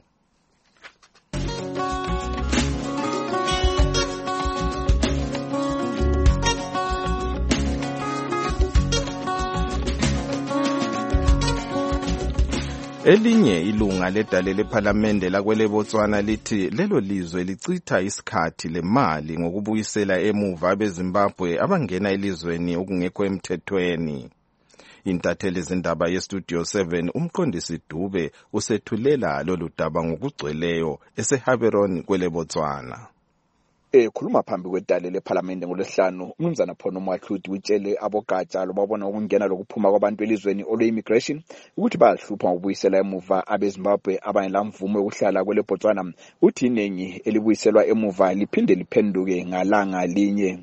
Elinye ilunga ledale lephalamende lakwele Botswana lithi lelo lizwe licitha isikhathi lemali ngokubuyisela emuva abeZimbabwe abangena elizweni okungekho emthethweni. Intatheli zindaba yeStudio 7 umqondisi Dube usethulela lolu daba ngokugcweleyo eseHaberon kwele Botswana. Khuluma phambi kwedale lephalamende ngolesihlanu umnumzana Phono Mwahludi utshele abogatsha lobabona ukungena lokuphuma kwabantu elizweni olu-immigration ukuthi bayahlupha ngokubuyisela emuva abeZimbabwe abangela mvumo yokuhlala kwele Botswana. Uthi iningi elibuyiselwa emuva liphinde liphenduke ngalanga linye.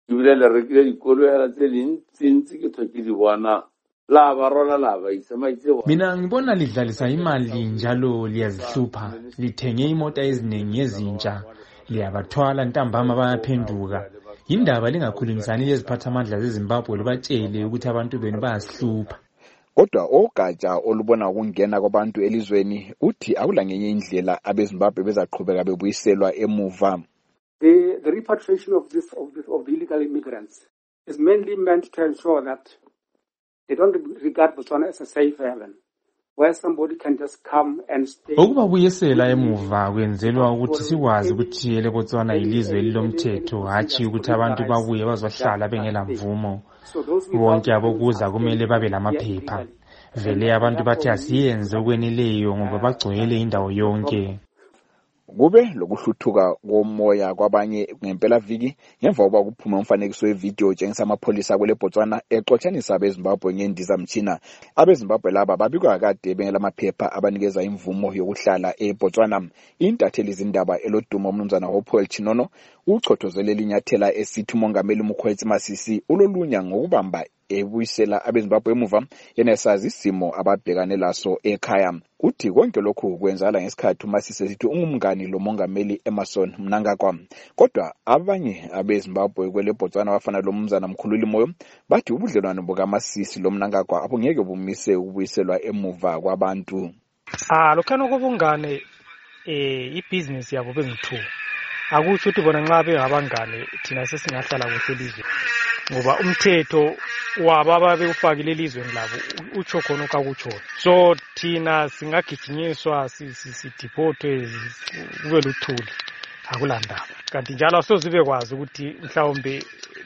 Mina ngibona lidlalisa imali njalo liyazihlupha, lithenge imota eziningi ezintsha, liyabathwala ntambama bayaphenduka. Yindaba lingakhulumisani leziphathamandla zeZimbabwe libatshele ukuthi abantu benu bayasihlupha. Kodwa ogatsha olubona ukungena kwabantu elizweni uthi akulangenye indlela abeZimbabwe bezaqhubeka bebuyiselwa emuva. The repatriation of the illegal immigrants is mainly meant to ensure that they don't regard Botswana as a safe haven, where somebody can just come and stay. Ukubabuyisela emuva kwenzelwa ukuthi sikwazi ukuthi ele Botswana ilizwe lilomthetho, hatshi ukuthi abantu babuye bazohlala bengela mvumo. Bonke abokuza kumele babe lamaphepha. Vele abantu bathi asiyenze okweneleyo ngoba bagcwele indawo yonke. kube lokuhluthuka komoya kwabanye ngempela viki ngemva kokuba kuphume umfanekiso wevideo otshengisa amapholisa kule Botswana exotshanisa abeZimbabwe ngendizamtshina. AbeZimbabwe laba babikwa kade bengelamaphepha abanikeza imvumo yokuhlala eBotswana. Intatheli izindaba elodumo umnumzana Hopewell Chinono uchothozele linyathela esithi umongameli Mokgweetsi Masisi ulolunya ngokubamba ebuyisela abeZimbabwe emuva yena esazi isimo ababhekane laso ekhaya. Uthi konke lokhu kwenzala ngesikhathi uMasisi esithi ungumngani lo mongameli Emmerson Mnangagwa. Kodwa abanye abeZimbabwe kwele Botswana bafana lo mnumzana Mkhululi Moyo bathi ubudlelwano bukaMasisi lo Mnangagwa abungeke bumise ukubuyiselwa emuva kwabantu. Lokhana kobungane ibusiness yabo bengu2. Akutsho ukuthi bona nxa bengabangane thina sesingahlala kuhle elizwe. Ngoba umthetho wababa bewufakile elizweni labo utsho khona okakutsho. So thina singagijinyiswa sideportwe kube luthuli akulandaba. Kanti njalo sozibe kwazi ukuthi mhlawumbe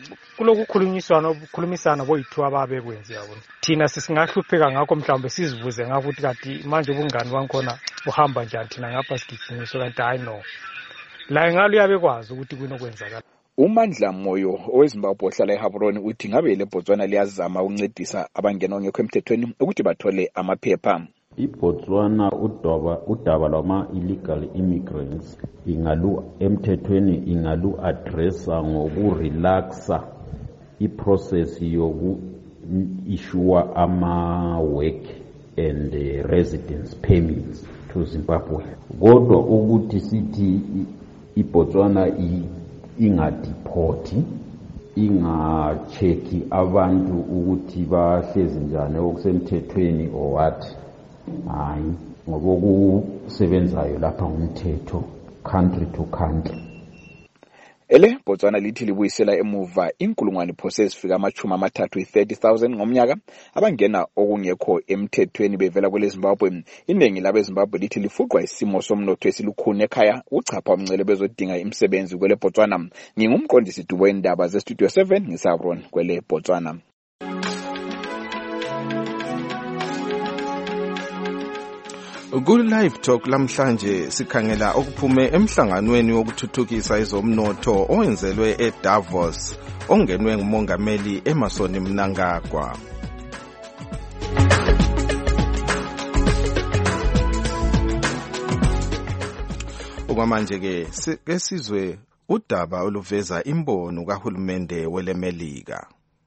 kulokukhulumisana boyithu ababekwenze yabona. Thina sisingahlupheka ngakho mhlawumbe sizivuze ngakho ukuthi kanti manje ubungani bankhona buhamba njani thina ngapha sigijinyiswa kanti hayi no. La ngalo yabekwazi ukuthi kunokwenzakala. uMandla Moyo oweZimbabwe ohlala eHaburoni uthi ngabe le Botswana liyazama ukuncedisa abangena ongekho emthethweni ukuthi bathole amaphepha. iBotswana udaba lwama illegal immigrants emthethweni ingalu addressa ngokurelaxa iprocess yoku issue ama work and residence permits to Zimbabwe. Kodwa ukuthi sithi iBotswana ingadipoti ingacheki abantu ukuthi bahlezi njani okusemthethweni or what. Hayi ngokusebenzayo lapha ngumthetho country to country. Ele Botswana lithi libuyisela emuva inkulungwane process fika amachuma amathathu 30,000 ngomnyaka abangena okungekho emthethweni bevela kwele Zimbabwe. Iningi labe Zimbabwe lithi lifuqwa isimo somnotho esilukhuni ekhaya uchapha umncele bezodinga imisebenzi kwele Botswana. Ngingumqondisi Dubo indaba ze Studio 7 ngisabron kwele Botswana. Ku-Live Talk lamhlanje sikhangela okuphume emhlanganweni wokuthuthukisa ezomnotho owenzelwe eDavos ongenwe ngumongameli Emmerson Mnangagwa. Okwamanje ke sizwe udaba oluveza imbono kahulumende weleMelika.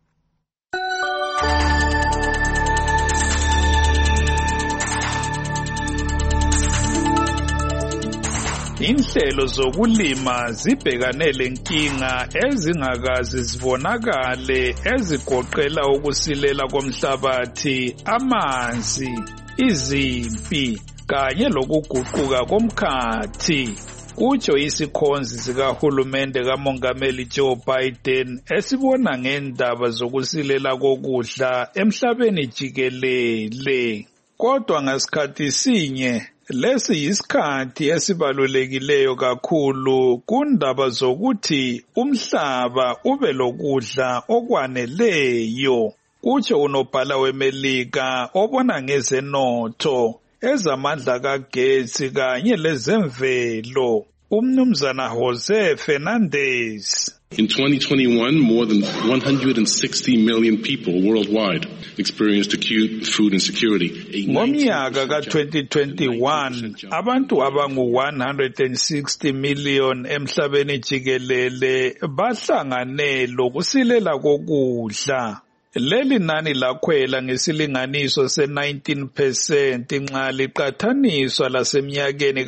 Inhlelo zokulima zibhekane lenkinga ezingakazi zibonakale ezigoqela ukusilela komhlabathi, amanzi, izimpi kanye lokuguquka komkhathi. Kutsho isikhonzi sikahulumende kamongameli Joe Biden esibona ngendaba zokusilela kokudla emhlabeni jikelele. Kodwa ngasikhathi sinye lesi yisikhathi esibalulekileyo kakhulu kundaba zokuthi umhlaba ube lokudla okwaneleyo. Kutsho unobhala weMelika obona ngezenotho, ezamandla kagesi kanye lezemvelo, umnumzana Jose Fernandez. In 2021, more than 160 million people worldwide experienced acute food insecurity. Ngomnyaka ka-2021, abantu abangu-160 million emhlabeni jikelele bahlangane lokusilela kokudla. Leli nani lakhwela ngesilinganiso se-19% nxa liqathaniswa lasemnyakeni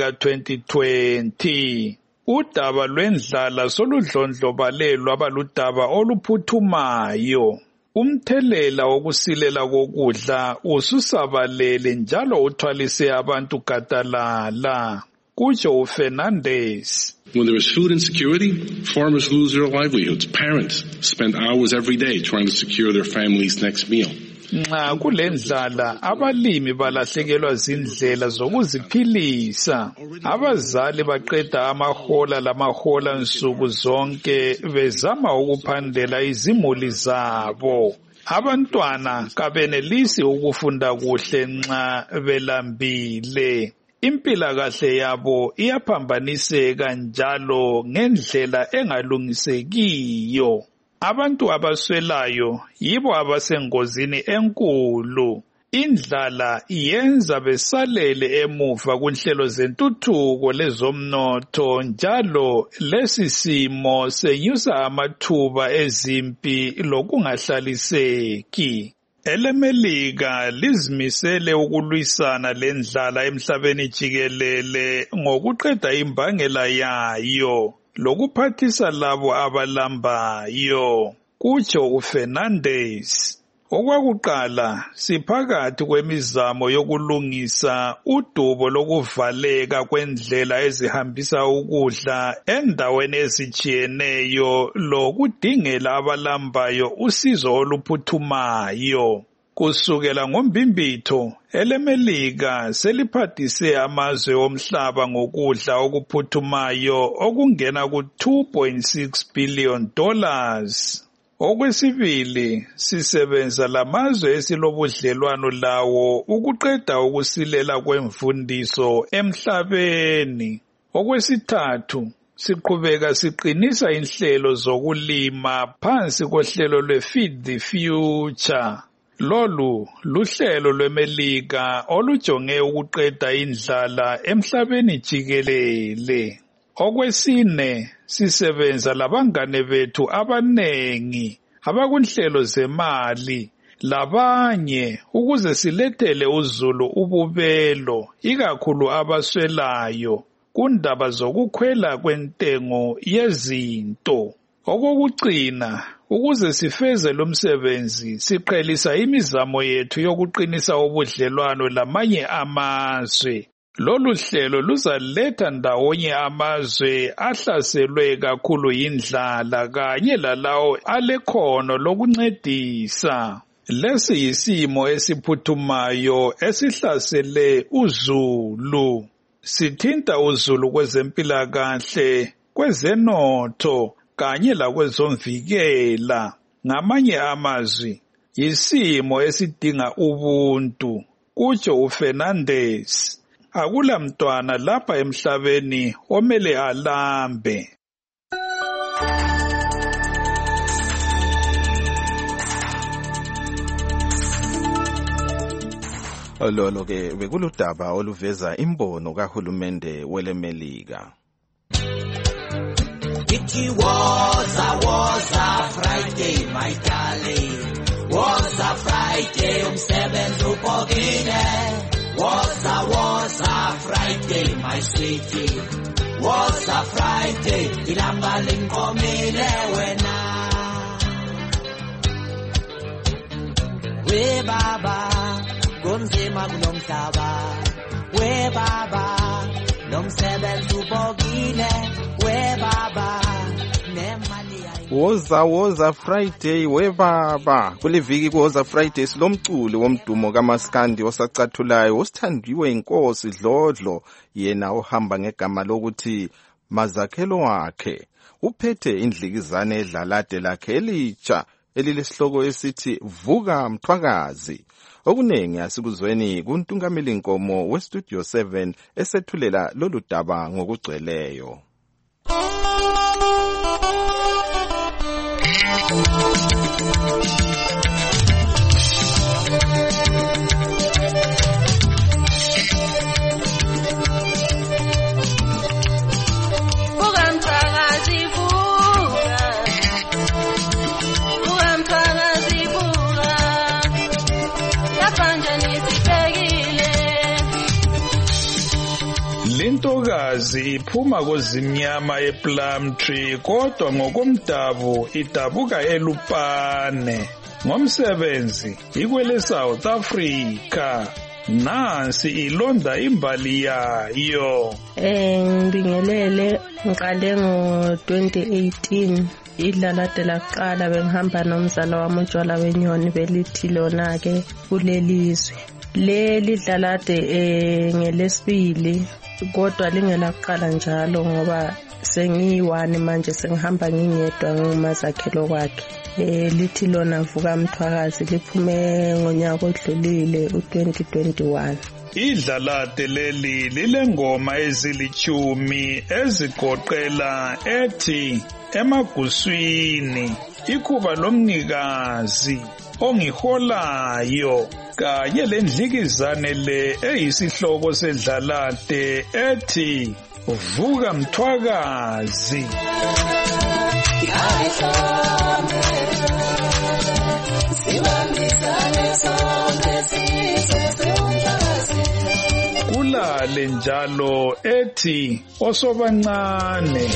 ka-2020. Udaba lwendlala soludlondlobalelwa abaludaba oluphuthumayo. Umthelela wokusilela kokudla ususabalele njalo uthwalise abantu gadalala. Kutsho uFernandez. When there is food insecurity, farmers lose their livelihoods. Parents spend hours every day trying to secure their family's next meal. Nxa kulendlala abalimi balahlekelwa zindlela zokuziphilisa. Abazali baqeda amahola lamahola nsuku zonke bezama ukuphandela izimuli zabo. Abantwana kabenelisi ukufunda kuhle nxa belambile. impilakahle yabo iyaphambaniseka njalo ngendlela engalungisekiyo. Abantu abaswelayo yibo abasengozini enkulu. Indlala iyenza besalele emuva kunhlelo zentuthuko lezomnotho, njalo lesi simo senyusa amathuba ezimpi lokungahlaliseki. EleMelika lizimisele ukulwisana lendlala emhlabeni jikelele ngokuqeda imbangela yayo lokuphathisa labo abalambayo, kutsho uFernandez. Okwakuqala, siphakathi kwemizamo yokulungisa udubo lokuvaleka kwendlela ezihambisa ukudla endaweni ezitshiyeneyo lokudingela abalambayo usizo oluphuthumayo. Kusukela ngoMbimbitho, eleMelika seliphathise amazwe omhlaba ngokudla okuphuthumayo okungena ku$2.6 billion. Okwesibili, sisebenza lamazwe esilobudlelwano lawo ukuqeda ukusilela kwemfundiso emhlabeni. Okwesithathu, siqhubeka siqinisa inhlelo zokulima phansi kohlelo lwe-Feed the Future. Lolu luhlelo lweMelika olujonge ukuqeda indlala emhlabeni jikelele. Okwesine, sisebenza labangane bethu abanengi abakunhlelo zemali labanye ukuze silethele uzulu ububelo, ikakhulu abaswelayo, kundaba zokukhwela kwentengo yezinto. Okokugcina, ukuze sifeze lo msebenzi, siqhelisa imizamo yethu yokuqinisa ubudlelwano lamanye amazwe. Lolu hlelo luzaletha ndawonye amazwe ahlaselwe kakhulu yindlala kanye lalawo alekhono lokuncedisa. Lesi yisimo esiphuthumayo esihlasele uzulu. Sithinta uzulu kwezempilakahle, kwezenotho kanye lakwezomvikela. Ngamanye amazwi, yisimo esidinga ubuntu, kutsho uFernandez. Akula mntwana lapha emhlabeni omele alambe. Lolo ke bekuludaba oluveza imbono kahulumende weleMelika. It was a Friday, my darling. Was a Friday, umsebenzi ubhokile. Was a Friday, my sweetie. Was a Friday, ilanga linkomile wena. We baba, kunzima kulomhlaba. We baba, nomsebenzi ubhokile. We baba, nemali Woza Friday webaba. Kuliviki kuwoza Friday silomculi womdumo kaMaskandi osacathulayo osithandiwe inkosi Dlodlo, yena ohamba ngegama lokuthi Mazakhelo wakhe. Uphethe indlikizane edlalade lakhe elitsha elilesihloko esithi Vuka Mthwakazi. Okunengi asikuzweni kuntungameli Nkomo weStudio 7 esethulela lolu daba ngokugcweleyo. Lintokazi iphuma kozimnyama ePlumtree kodwa ngokomdabu idabuka eLupane. Ngomsebenzi ikwele South Africa. Nansi ilonda imbali yayo. Ngibingelele ngiqale ngo-2018 idlalade laqala bengihamba nomzala wami uJwala Wenyoni belithi lona ke kulelizwe. Leli dlalade ngelesibili kodwa lingelaqala njalo ngoba sengiyi-1 manje sengihamba ngingedwa ngumazakhelo kwakhe. Lithi lona Vuka Mthwakazi liphume ngonyaka odlulile u-2021. Idlalade leli lilengoma ezilithumi ezigoqela ethi Emaguswini, Ikhuba lomnikazi, Ongiholayo, kanye lendlikizane le eyisihloko sedlalade ethi Vuka Mthwakazi. Kulale njalo ethi Osobancane.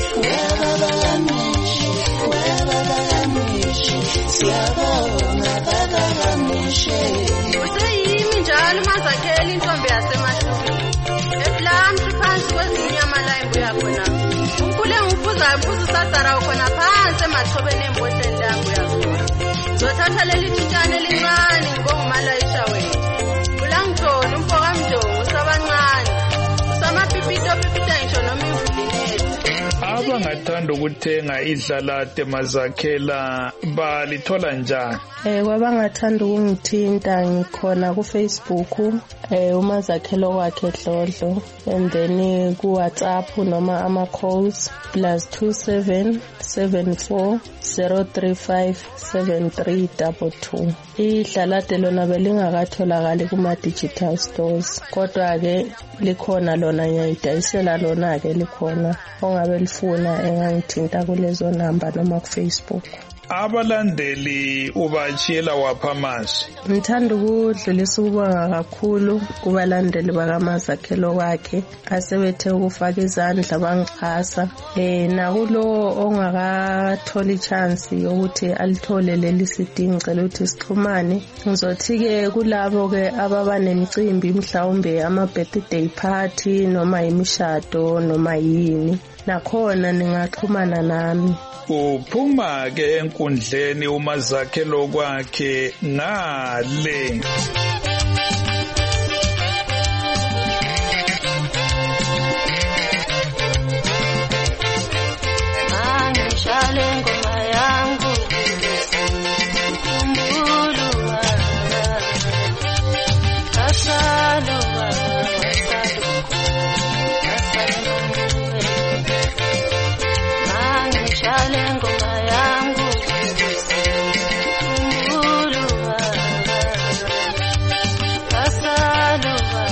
Useyimi njalo uMazakhele intombi yasemahlubini. Eplamtri phansi kwezinyamala imbuya khona. Umkhule nguphuzayo mpuza usadara khona phansi emathobeni embodleni lambuya khona. Zothatha leli thitshane elincane ngibongumalayisha wena. Ulangithola umfoka mdongo usabancane. Usamapipito pipita ngisho noma imvudinethu. Abangathanda ukuthenga idlalade Mazakhela balithola njani? Kwabangathanda ukungithinta ngikhona ku-Facebook uMazakhelo kwakhe Dlodlo, and then ku-WhatsApp noma ama-calls +27 74 035 7322. Idlalade lona belingakatholakali kuma-digital stores, kodwa-ke likhona lona, ngiyayidayisela lona-ke likhona. Ongabe lifuna engangithinta kulezo namba noma ku-Facebook. Abalandeli ubachiyela wapha amazwi? Ngithanda ukudlulisa ukubonga kakhulu kubalandeli bakaMazakhelo kwakhe asebethe ukufaka izandla bangixhasa. Nakulo ongakatholi chance yokuthi alithole leli CD ngicela ukuthi sixhumane. Ngizothi-ke kulabo-ke ababa nemicimbi mhlawumbe ama-birthday party noma imishado noma yini, nakhona ningaxhumana nami. Uphuma-ke enkundleni uMazakhelo kwakhe ngale. Angishale ngoma yangu Mbuluwa Asaluwa Angishale ngoma yangu Mbuluwa Asaluwa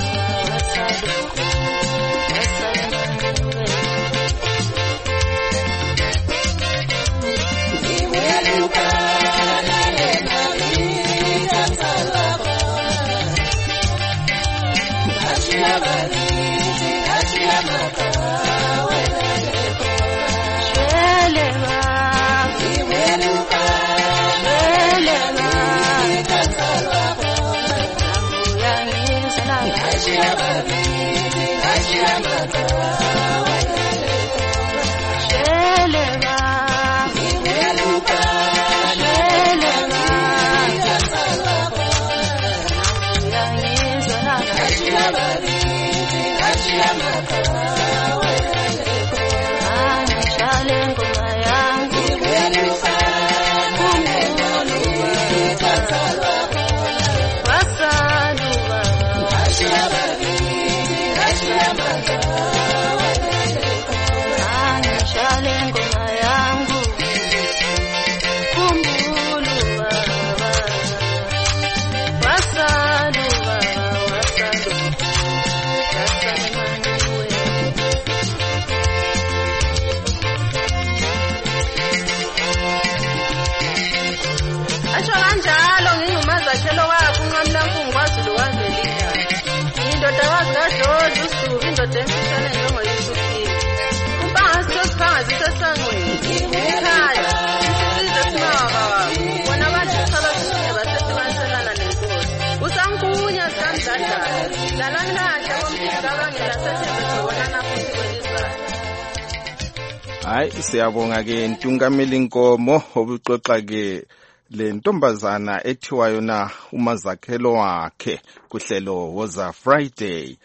Hayi siyabonga ke Ntungameli Nkomo obuxoxa ke le ntombazana ethiwa yona uMazakhelo wakhe kuhlelo Woza Friday.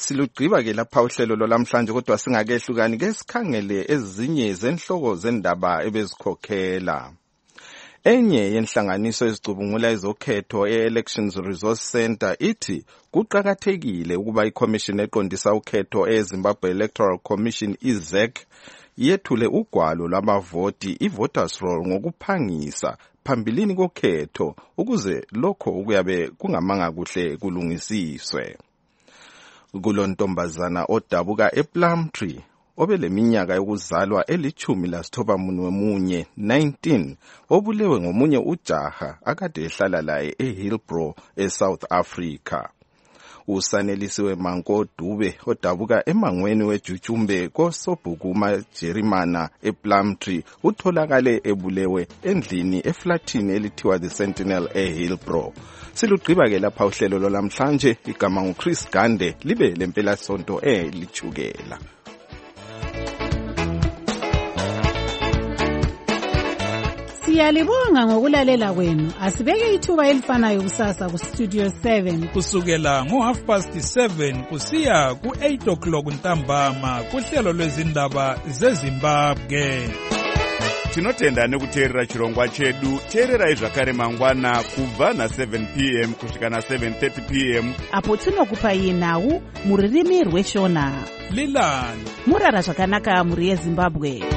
Silugqiba-ke lapha uhlelo lwalamhlanje kodwa singakehlukani ke sikhangele ezinye zenhloko zendaba ebezikhokhela. Enye yenhlanganiso ezicubungula ezokhetho e-Elections Resource Center ithi kuqakathekile ukuba iCommission eqondisa ukhetho eZimbabwe Electoral Commission IZEC yethule ugwalo lwabavoti i-voters roll ngokuphangisa phambilini kokhetho ukuze lokho okuyabe kungamanga kuhle kulungisiswe. Kulontombazana odabuka ePlumtree obeleminyaka yokuzalwa eli-19 19 obulewe ngomunye ujaha akade ehlala laye eHillbrow eSouth Africa. Usanelisiwe Manko Dube odabuka emangweni weJujumbe koSobhukuma Jerimana ePlumtree utholakale ebulewe endlini eflatini elithiwa The Sentinel eHillbrow. Silugqiba-ke lapha uhlelo lwalamhlanje, igama nguChris Gande, libe lempela sonto lichukela. Siyalibonga ngokulalela kwenu. Asibeke ithuba elifanayo kusasa ku Studio 7 kusukela ngo7:30 kusiya ku8:00 ntambama kuhlelo lwezindaba zeZimbabwe. Tinotenda nekuteerera chirongwa chedu. Teererai zvakare mangwana kubva na7 p.m. kusvika na7:30 p.m. apo tinokupai nhau muririmi rweshona. Lilani murara zvakanaka muri yeZimbabwe.